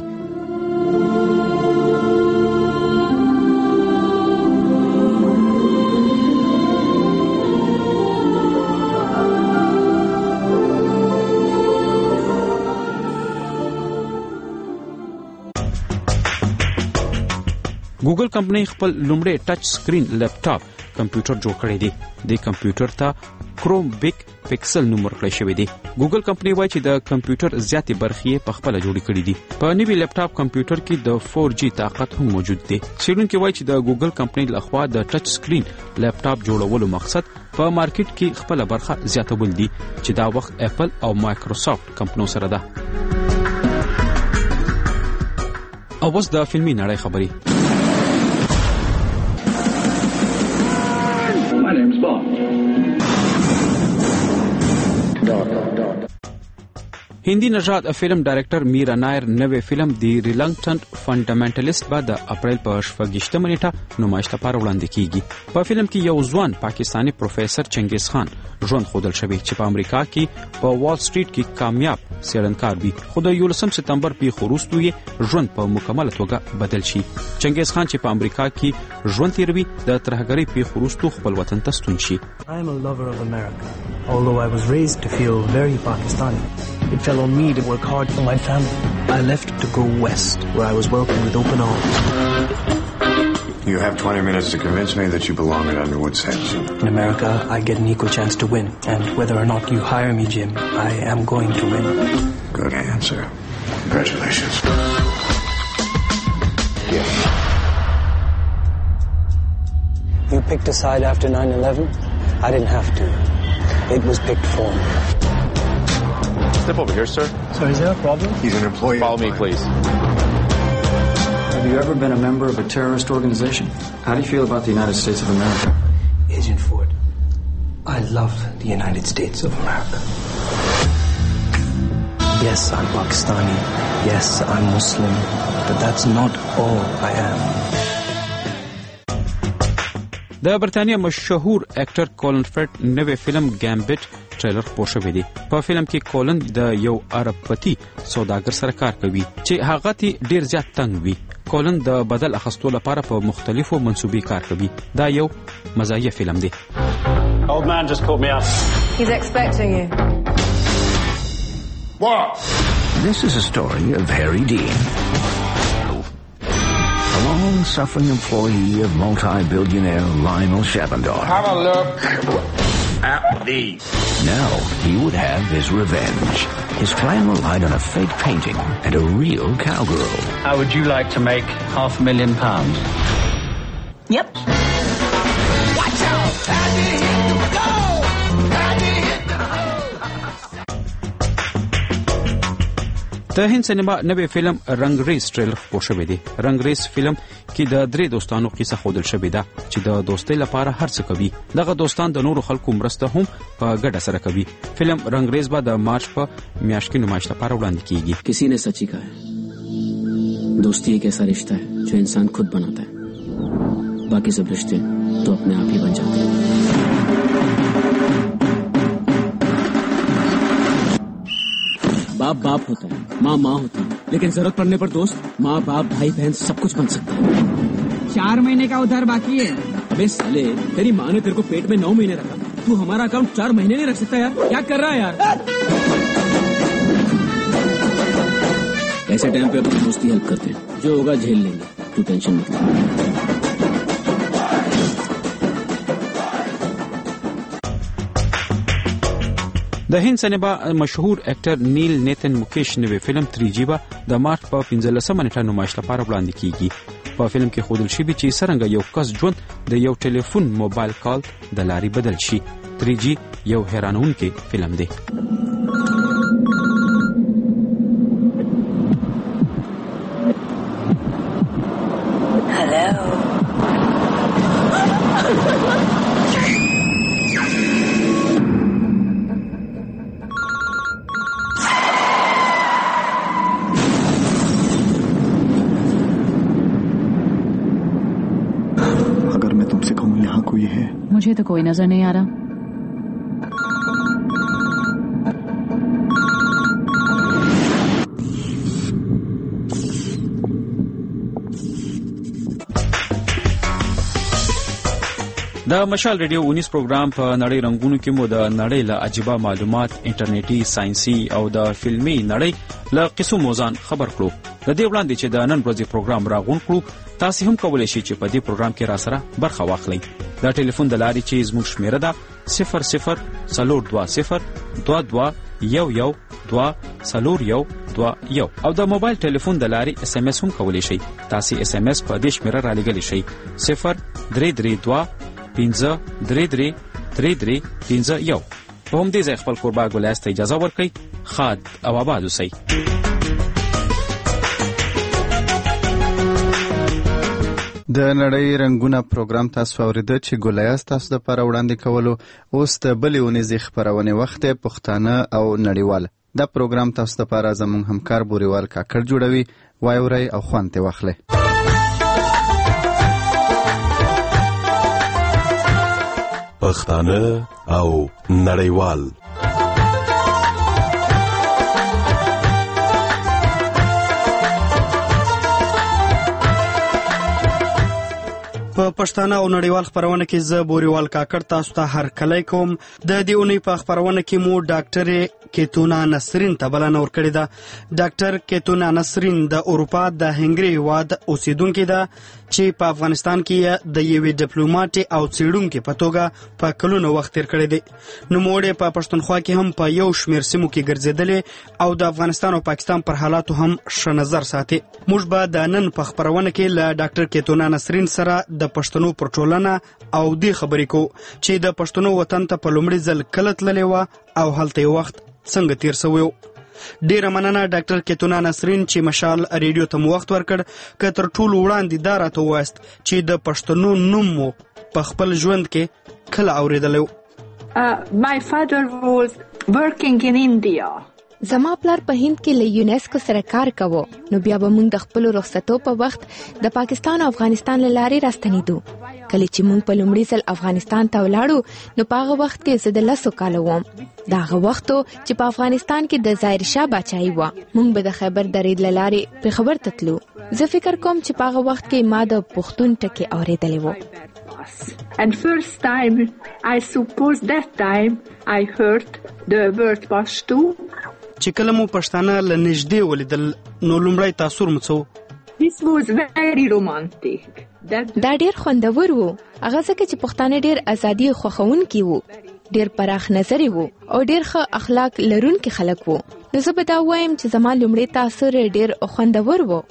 ګوګل کمپنۍ خپل لومړی ټچ سکرین لیپټاپ کمپیوټر جوړ کړی دی. د کمپیوټر ته کروم بیک پکسل نوم ورکړی شوی دی. ګوګل کمپنۍ وایي چې د کمپیوټر زیاتې برخې په خپل جوړې کړې دي. په نوي لیپټاپ کمپیوټر کې د فور جی طاقت هم موجود دی. څېړونکي وایي چې د ګوګل کمپنۍ لخوا د ټچ سکرین لیپټاپ جوړولو مقصد په مارکیټ کې خپل برخه زیاتول دي چې دا وخت اپل او مایکروسافټ کمپنیو سره ده. او اوس د فلمي نړۍ خبرې. هندي نژاد فلم ډایرکټر میرا نایر نوې فلم دی ریلنګټنټ فنډامنټلیست به د اپریل په شپږیشتمه نیټه نمایش لپاره وړاندې کیږي. په فلم کې یو ځوان پاکستانی پروفیسر چنګیز خان ژوند ښودل شوی چې په امریکا کې په وال سټریټ کې کامیاب څېړنکار وي، خو د یولسم سپتمبر پیښو وروسته یې ژوند په مکمله توګه بدل شي. چنګیز خان چې په امریکا کې ژوند تیروي د ترهګرۍ پیښو وروسته خپل وطن ته ستون شي. I am a lover of America, although I was raised to feel very Pakistani. It fell on me to work hard for my family. I left to go west, where I was welcomed with open arms. You have twenty minutes to convince me that you belong at Underwood Sanderson. In America, I get an equal chance to win, and whether or not you hire me, Jim, I am going to win. Good answer. Congratulations. Yeah. You picked a side after nine eleven? I didn't have to. It was picked for me. Step over here, sir. So is there a problem? He's an employee. Follow me, please. Have you ever been a member of a terrorist organization? How do you feel about the United States of America? Agent Ford, I love the United States of America. Yes, I'm Pakistani. Yes, I'm Muslim. But that's not all I am. د برتانیا مشهور اکټر کولن فرټ نوې فلم ګامبټ ټریلر خپور شوی دی. په فلم کې کولن د یو عرب پتی سوداګر سره کار کوي چې هغه تی ډیر زیات تنگ وي. کولن د بدل اخستو لپاره په مختلفو منصوبې کار کوي. دا یو مزاحیه فلم دی. Old man just called me up. He's expecting you. What? This is a story of Harry Dean, a long-suffering employee of multi-billionaire Lionel Shavendar. Have a look at these. Now he would have his revenge. His plan relied on a fake painting and a real cowgirl. How would you like to make half a million pounds? Yep. Watch out! How did he hit the goal? How did he hit the د هند سینما نوې فلم رنگ ریس ټریلر خپور شوی دی. رنگ ریس فلم کې د درې دوستانو قصه ښودل شوې ده چې د دوستۍ لپاره هر څه کوي. دغه دوستان د نورو خلکو مرسته هم په ګډه سره کوي. فلم رنگ ریس به د مارچ په میاشت کې نمایش لپاره وړاندې کیږي. किसी ने सच ही कहा है, दोस्ती एक ऐसा रिश्ता है जो इंसान खुद बनाता है, बाकी सब रिश्ते तो अपने आप ही बन जाते हैं. बाप बाप होता है, माँ माँ होती है, लेकिन जरूरत पड़ने पर दोस्त माँ बाप भाई बहन सब कुछ बन सकता है. चार महीने का उधार बाकी है. अबे साले, तेरी माँ ने तेरे को पेट में नौ महीने रखा, तू हमारा अकाउंट चार महीने नहीं रख सकता यार. क्या कर रहा है यार? ऐसे टाइम पे अपनी दोस्ती हेल्प करते हैं. जो होगा झेल लेंगे, तू टेंशन मत ले. د هند سینما مشهور اکټر نیل نیتن مکیش نوې فلم تری جی به د مارچ په پنځلسمه نیټه نمایش لپاره وړاندې کیږي. په فلم کې ښودل شوي چې څرنګه یو کس ژوند د یو ټلیفون موبایل کال د لارې بدل شي. تری جی یو حیرانونکی فلم دی. Hello. मैं तुमसे कहूँ यहाँ कोई है? मुझे तो कोई नजर नहीं आ रहा। د مشال ریډیو اونیس پروګرام په نړۍ رنگونو کې مو د نړۍ له عجیبه معلومات انټرنیټي ساينسي او د فلمي نړۍ له قصو موزان خبر کړو. د دې وړاندې چې د نن ورځې پروګرام راغون کړو تاسو هم کولای شئ چې په دې پروګرام کې را سره برخه واخلئ. د ټلیفون د لارې چې زموږ شمیره ده صفر صفر څلور دوه صفر دوه دوه یو یو دوه څلور یو دوه یو او د موبایل ټلیفون د لارې اس ام اس هم کولای شئ. تاسو اس ام اس په دې شمیره را لګلی شئ صفر درې درې دوه پینځه درې درې درې درې پینځه یو. په همدې ځای خپل کوربه ګولیاس ته اجازه ورکړئ. ښاد او آباد اوسئ. د نړۍ رنگونه پروګرام تاسو اوریده چې ګولیاس تاسو د لپاره وړاندې کولو. اوس د بلې اونیزې خپرونې وخت پښتانه او نړیوال. دا پروګرام تاسو د لپاره زموږ همکار بوریوال کاکړ جوړوي. وایورئ او خوند ته واخلئ. پښتانه او نړیوال. په پښتانه او نړیوال خبرونه کې زه بوریوال کاکړ تاسو ته هر کله کوم. د دې اونۍ په خبرونه کې مو ډاکټر کیتونا نسرین ته بلنه ورکړې ده. ډاکټر کیتونا نسرین د اروپا د هنګري هیواد اوسیدونکې ده چې په افغانستان کې د یوې ډیپلوماټ او څېړونکې په توګه په کلونو وخت تیر کړی دی. نوموړې په پښتونخوا کې هم په یو شمېر سیمو کې ګرځېدلې او د افغانستان او پاکستان پر حالاتو هم ښه نظر ساتي. موږ به د نن په خبرونه کې له ډاکټر کیتونا نسرین سره د پښتنو پر ټولنه او دې خبرې کو چې د پښتنو وطن ته په لومړي ځل کله تللې وه او هلته یې وخت څنګه تیر سوی و. ډیره مننه ډاکټر کیتونا نسرین چې مشال ریډیو ته مو وخت ورکړ. که تر ټولو وړاندې دا راته ووایاست چې د پښتنو نوم مو په خپل ژوند کې کله اورېدلی و؟ My father was working in India. زما پلار په هند کې له یونیسکو سره کار کوو. نو بیا به موږ د خپل رخصتو په وخت د پاکستان او افغانستان له لارې راستنېدو. کله چې موږ په لومړي ځل افغانستان ته ولاړو نو په هغه وخت کې زه د لسو کالو وم. دا هغه وخت چې په افغانستان کې د ظاهر شاه باچایي وه. موږ به د خیبر درې له لارې پېښور ته تلو. زه فکر کوم چې په هغه وخت کې ما د پښتون ټکي اورېدلی و. And first time, I suppose that time I heard the word Pashto. چې کله مو پښتانه له نږدې ولیدل نو لومړی تاثر مو څه؟ This was very romantic. دا ډیر خوندور و. هغه ځکه چې پښتانه ډیر ازادي خوښونکي وو. ډیر پراخ نظری وو او ډیر ښه اخلاق لرونکي خلک وو. نو زه به دا وایم چې زما لومړی تاثر ډیر خوندور وو.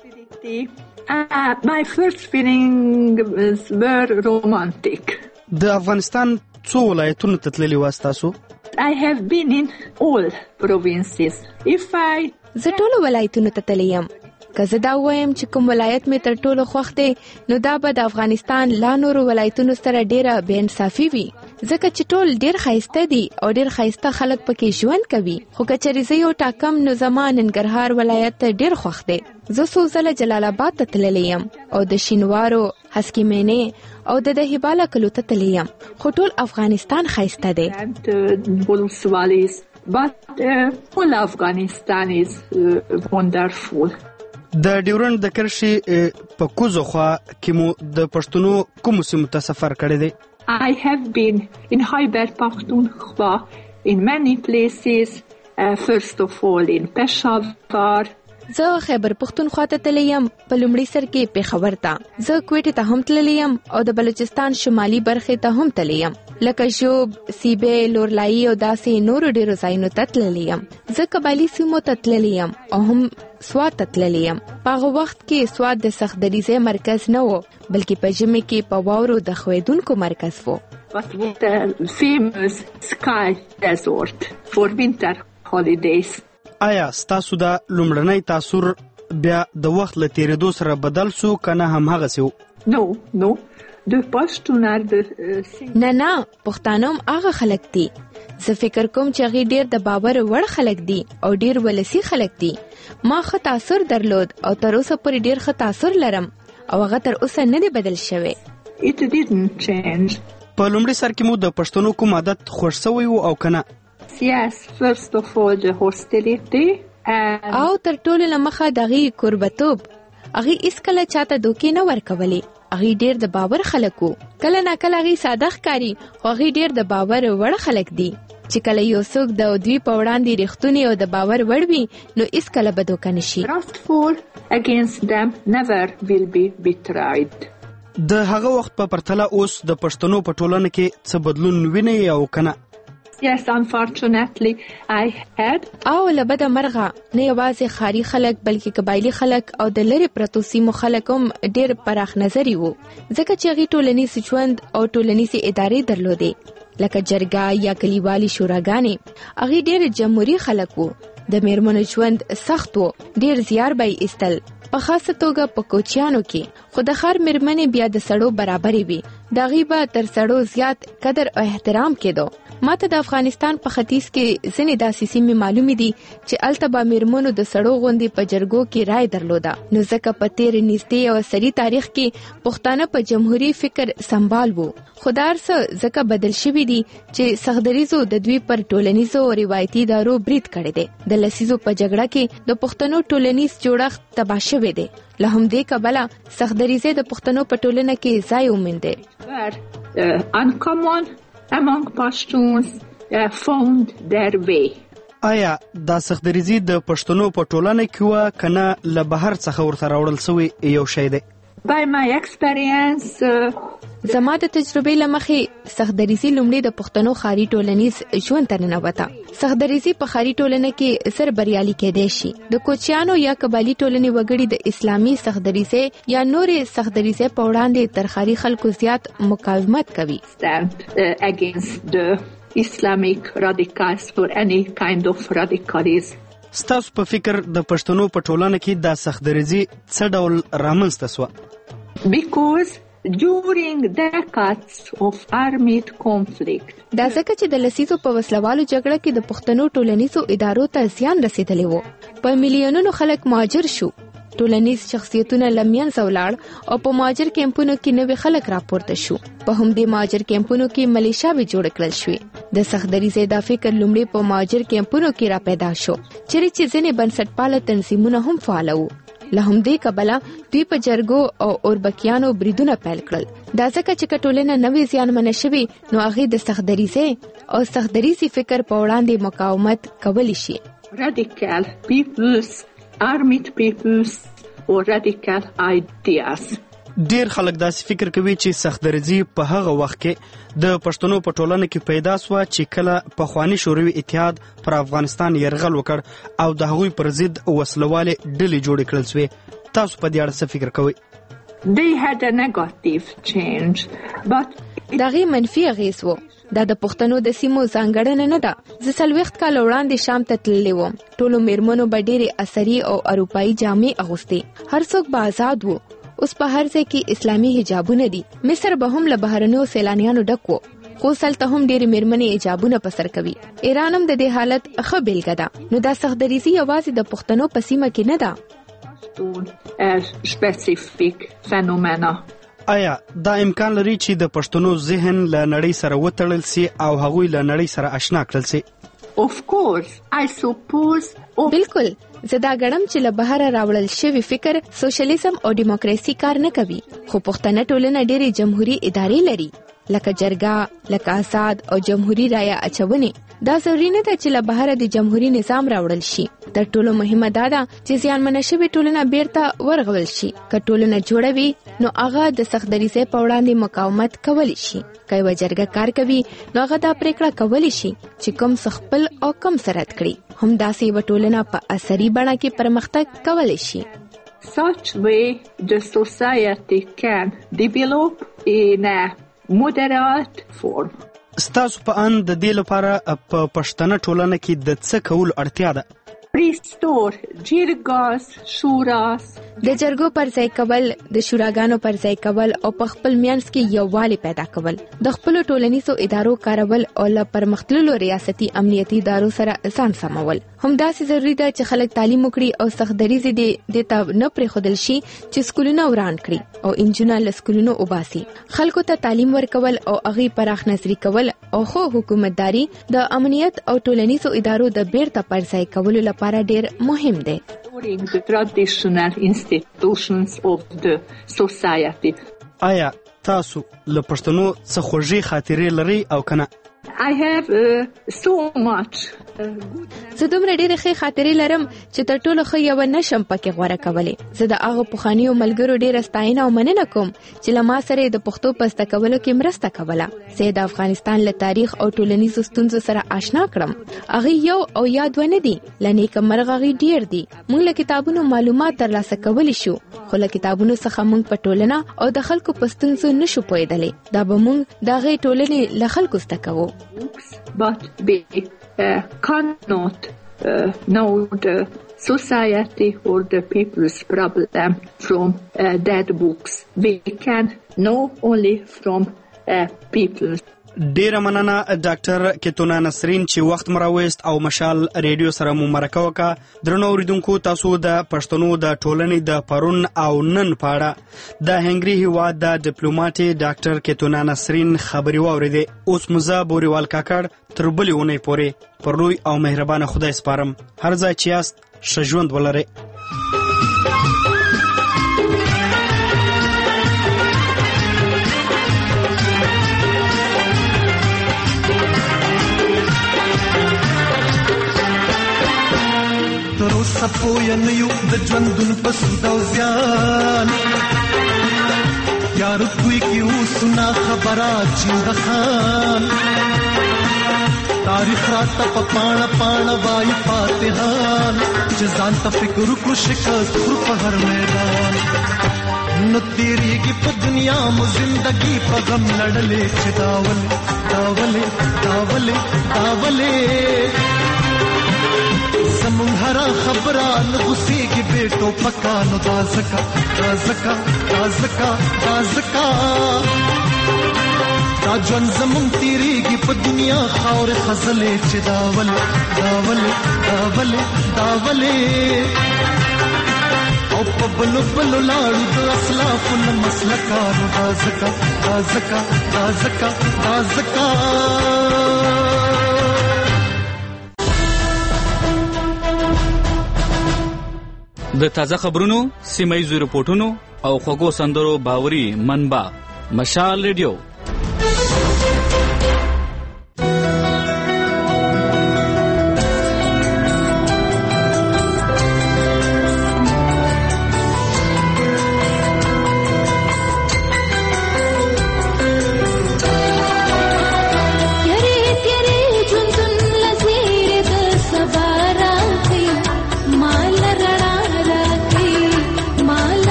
Uh, my first feeling was very romantic. د افغانستان څو ولایتونو ته تللي واست تاسو؟ I have been in all provinces. If I زه ټولو ولایتونو ته تللی یم. که زه دا وایم چې کوم ولایت مې تر ټولو خوښ دی نو دا به د افغانستان لا نورو ولایتونو سره ډیره بې انصافي وي. ځکه چې ټول ډیر ښایسته دي او ډیر ښایسته خلک پکې ژوند کوي. خو که چېرې زه یو ټاکم نو زما ننګرهار ولایت ډیر خوښ دی. زه څو ځله جلال آباد ته تللی یم او د شینوارو، هسکي مینې او د دهیباله کلو ته تللی یم. خو ټول افغانستان ښایسته دی. But uh, all Afghanistan is uh, wonderful. د ډیورنډ د کرښې په کوزو خوا کې مو د پښتنو کومو سیمو ته سفر کړی دی؟ I have been in Khyber Pakhtunkhwa in many places. Uh, first of all in Peshawar. زه خیبر پختونخوا ته تللی یم، په لومړي سر کې پېښور ته. زه کویټې ته هم تللی یم او د بلوچستان شمالي برخې ته هم تللی یم، لکه ژوب، سیبې، لورلایي او داسې نورو ډېرو ځایونو ته تللی یم. زه قبایلي سیمو ته تللی یم او هم سوات ته تللی یم. په هغه وخت کې سوات د سخت دریځۍ مرکز نه و، بلکې په ژمي کې په واورو د ښویدونکو مرکز و. But with the famous sky resort for winter holidays. آیا ستاسو دا لومړنی تاثر بیا د وخت له تیریدو سره بدل سو که نه هم هغسې و؟ نو نو د پښتون نه نه پښتانه هم هغه خلک دي. زه فکر کوم چې هغې ډېر د باور وړ خلک دي او ډېر ولسي خلک دي. ما ښه تاثر درلود او تر اوسه پورې ډېر ښه تاثر لرم او هغه تر اوسه نه دی بدل شوی. it didn't change. په لومړي سر کې مو د پښتنو کوم عادت خوښ شوی و او کنه؟ Yes, first of all the hostility and او تر ټولو لمخه دغه قربتوب هغه اس کله چاته دوکې نه ورکولې. هغه ډیر د باور خلکو، کله نه کله هغه ساده ښکاری، خو هغه ډیر د باور وړ خلک دي چې کله یو څوک د دوی په وړاندې رښتونی او د باور وړ وي نو اس کله به دوکه نشي. trustful against them never will be betrayed. د هغه وخت په پرتله اوس د پښتنو په ټولنه کې څه بدلون ویني او کنه؟ Yes, unfortunately I had. او لبد مرغه نه یوازې خاري خلک بلکې قبایلی خلک او د لری پرتو سیمو خلک هم ډیر پراخ نظری وو، ځکه چې هغه ټولنیز ژوند او ټولنیز ادارې درلودې لکه جرګه یا کلیوالي شوراګانې. هغه ډیر جمهوریت خلک وو، د میرمنو ژوند سخت وو، ډیر زیار به ایستل په خاصه توګه په کوچیانو کې، خو د خار میرمنې بیا د سړو برابرې وي، د غیبه تر سړو زیات قدر او احترام کېدو. ماته د افغانستان په ختیځ کې ځینې داسې سیمې معلومې دي چې الته به میرمنو د سړو غوندې په جرګو کې رای درلوده، نو ځکه په تیر نږدې او سری تاریخ کې پښتانه په جمهوري فکر سمبال وو. خو دا څه ځکه بدل شوي دي چې سختدریزو د دوی پر ټولنیزو او روایتي ادارو برید کړی دی. د لسیزو په جګړه کې د پښتنو ټولنیز جوړښت تباه شوی دی، له همدې کبله سختدریزه د پښتنو په ټولنه کې ځای وموندې. uncommon among Pashtuns uh, found their way. آیا دا سختدریزي د پښتنو په ټولنه کې و کنه له بهر څخه ورته راوړل شوی یو شی دی؟ By my experience uh, زما د تجربې لمخې سختدریزي لومړی د پښتنو خاري ټولنیز ژوند ته ننوته. سختدریزي په خاري ټولنه کې زر بریالي کېدای شي. د کوچیانو یا قبایلی ټولنې وګړي د اسلامي سختدریزي یا نورې سختدریزي په وړاندې تر خاري خلکو زیات مقاومت کوي. stand uh, against the Islamic radicals for any kind of radicalism. ستاسو په فکر د پښتنو په ټولنه کې د سختدریزي څه ډول رامنځته شوه؟ Because during decades of armed conflict. دا ځکه چې د لسیزو په وسلوالو جګړه کې د پښتنو ټولنیزو ادارو ته زیان رسیدلی وو. په میلیونونو خلک مهاجر شو، ټولنیز شخصیتونه له منځه ولاړ او په مهاجر کیمپونو کې نوي خلک راپورته شو. په همدې مهاجر کیمپونو کې ملیشاوې جوړ کړل شوې. د سختدریزۍ دا فکر لومړی په مهاجر کیمپونو کې را پیدا شو، چیرې چې ځینې بنسټپاله تنظیمونه هم فعال وو. له همدې کبله دوی په جرګو او اوربکیانو بریدونه پیل کړل. دا ځکه چې ټولنه نوې زیانمنه شوې نو هغې د سختدریزۍ او سختدریزي فکر په وړاندې مقاومت کولی شي. Radical peoples, armed peoples or radical ideas. ډیر خلک داسې فکر کوي چې سختدریزي په هغه وخت کې د پښتنو په ټولنه کې پیدا شوه چې کله پخواني شوروي اتحاد پر افغانستان یرغل وکړ او د هغوی پر ضد وسلوالې ډلې جوړې کړل شوې. تاسو په دې اړه څه فکر کوئ؟ They had a negative change, but دغه منفي اغیز وو. دا د پښتنو د سیمو ځانګړنه نه ده. زه څلوېښت کاله وړاندې شام ته تللی وم. ټولو میرمنو به ډېرې عصري او اروپایي جامې اغوستې. هر څوک به آزاد وو. اوس په هر ځای کې اسلامي حجابونه دي. مصر به هم له بهرنیو سیلانیانو ډک وو، خو هلته هم ډېرې میرمنې حجابونه په سر کوي. ایران هم د دې حالت ښه بیلګه ده. نو دا سختدریزي یوازې د پښتنو په سیمه کې نه ده. specific phenomena. آیا دا امکان لري چې د پښتنو ذهن له نړۍ سره وتړل سي او هغوی له نړۍ سره آشنا کړل سي؟ Of course, I suppose. بالکل. زه دا ګڼم چې له بهره راوړل شوی فکر سوشلیزم او دیموکراسي کار نه کوي، خو پښتنه ټولنه ډېرې جمهوري ادارې لري لکه جرګه، لکه آزاد او جمهوری رایه اچونې. دا ضروري نه ده چې له بهره د جمهوری نظام راوړل شي. تر ټولو مهمه دا ده چې زیانمنه شوې ټولنه بیرته ورغول شي. که ټولنه جوړه وي نو هغه د سختدریزۍ په وړاندې مقاومت کولی شي. که یوه جرګه کار کوي نو هغه دا پریکړه کولی شي چې کوم څه خپل او کوم څه رد کړي. همداسې یوه ټولنه په عصري بڼه کې پرمختګ کولی شي. Such way the society can develop in a moderate form. ستاسو په اند د دې لپاره په پښتنه ټولنه کې د څه کولو اړتیا ده؟ restore جرګاس شوراس د جرګو پر ځای کول د شوراګانو پر ځای کول او په خپل میانس کې یووالی پیدا کول د خپل ټولنیزو ادارو کارول او له پرمختللو ریاستي امنیتي ادارو سره ځان سمول همداسې ضروری ده چې خلک تعلیم وکړي او سختدریزي دي د تا نه پرېښودل شي چې سکولونه وران کړي او انجونر له سکولونو وباسي خلکو ته تعلیم ورکول او هغه پراخ نظری کول او خو حکومتداري د امنیت او ټولنیزو ادارو د بیرته پر ځای کولو لپاره ډیر مهم دی the traditional institutions of the society. آیا تاسو له پښتنو څه خوږې خاطرې لرئ او کنه؟ I have uh, so much زه دومره ډېرې ښې خاطرې لرم چې تر ټولو ښه یوه نشم پکې غوره کولی. زه د هغو پخوانیو ملګرو ډېره ستاینه او مننه کوم چې له ما سره یې د پښتو په زده کولو کې مرسته کوله. زه د افغانستان له تاریخ او ټولنیزو ستونزو سره آشنا کړم. هغې یو او یا دوه نه دي، له نیکه مرغه هغې ډېر دي. موږ له کتابونو معلومات ترلاسه کولی شو، خو له کتابونو څخه موږ په ټولنه او د خلکو په ستونزو نشو پوهېدلی. دا به موږ د هغې ټولنې له خلکو زده کوو. But we uh, cannot uh, know the society or the people's problem from uh, that books. We can know only from uh, people. ډیره مننه ډاکټر کتونا نسرین چې وخت مراوست او مشال ریډیو سره مو مرکه وکړه. درنو اوریدونکو، تاسو د پښتنو د ټولنې د پرون او نن په اړه د هنګري هیواد د ډیپلوماټ ډاکټر کتونا نسرین خبري واوریدې. اوس مزه بوریوال کاکړ تر بلې اونۍ پورې پر لوی او مهربانه خدای سپارم. هر ځای چې یاست ښه ژوند ولرئ. سپوی نیو د ژوندون په سود او زیان یار کوي کی اوسنا خبرات چنګ خان تاریخ رات په پاڼه پاڼه وای فاتحان چې ځان ته فکر کو شکست پر هر میدان نو تیریږي په دنیا مو زندگی په غم لړلې چې داول داولې داولې داولې زمون هر خبران غصیږي بیٹو پکانو دا زکا دا زکا دا زکا دا زکا دا جون زمون تیریږي په دنیا خاور خزلې چې داول داول داول داول او په بلو بلو لاړو د اسلاف المسلکانو دا زکا دا زکا دا زکا دا زکا. د تازه خبرونو، سیمایي رپورټونو او خوږو سندرو باوري منبع مشال ریډیو.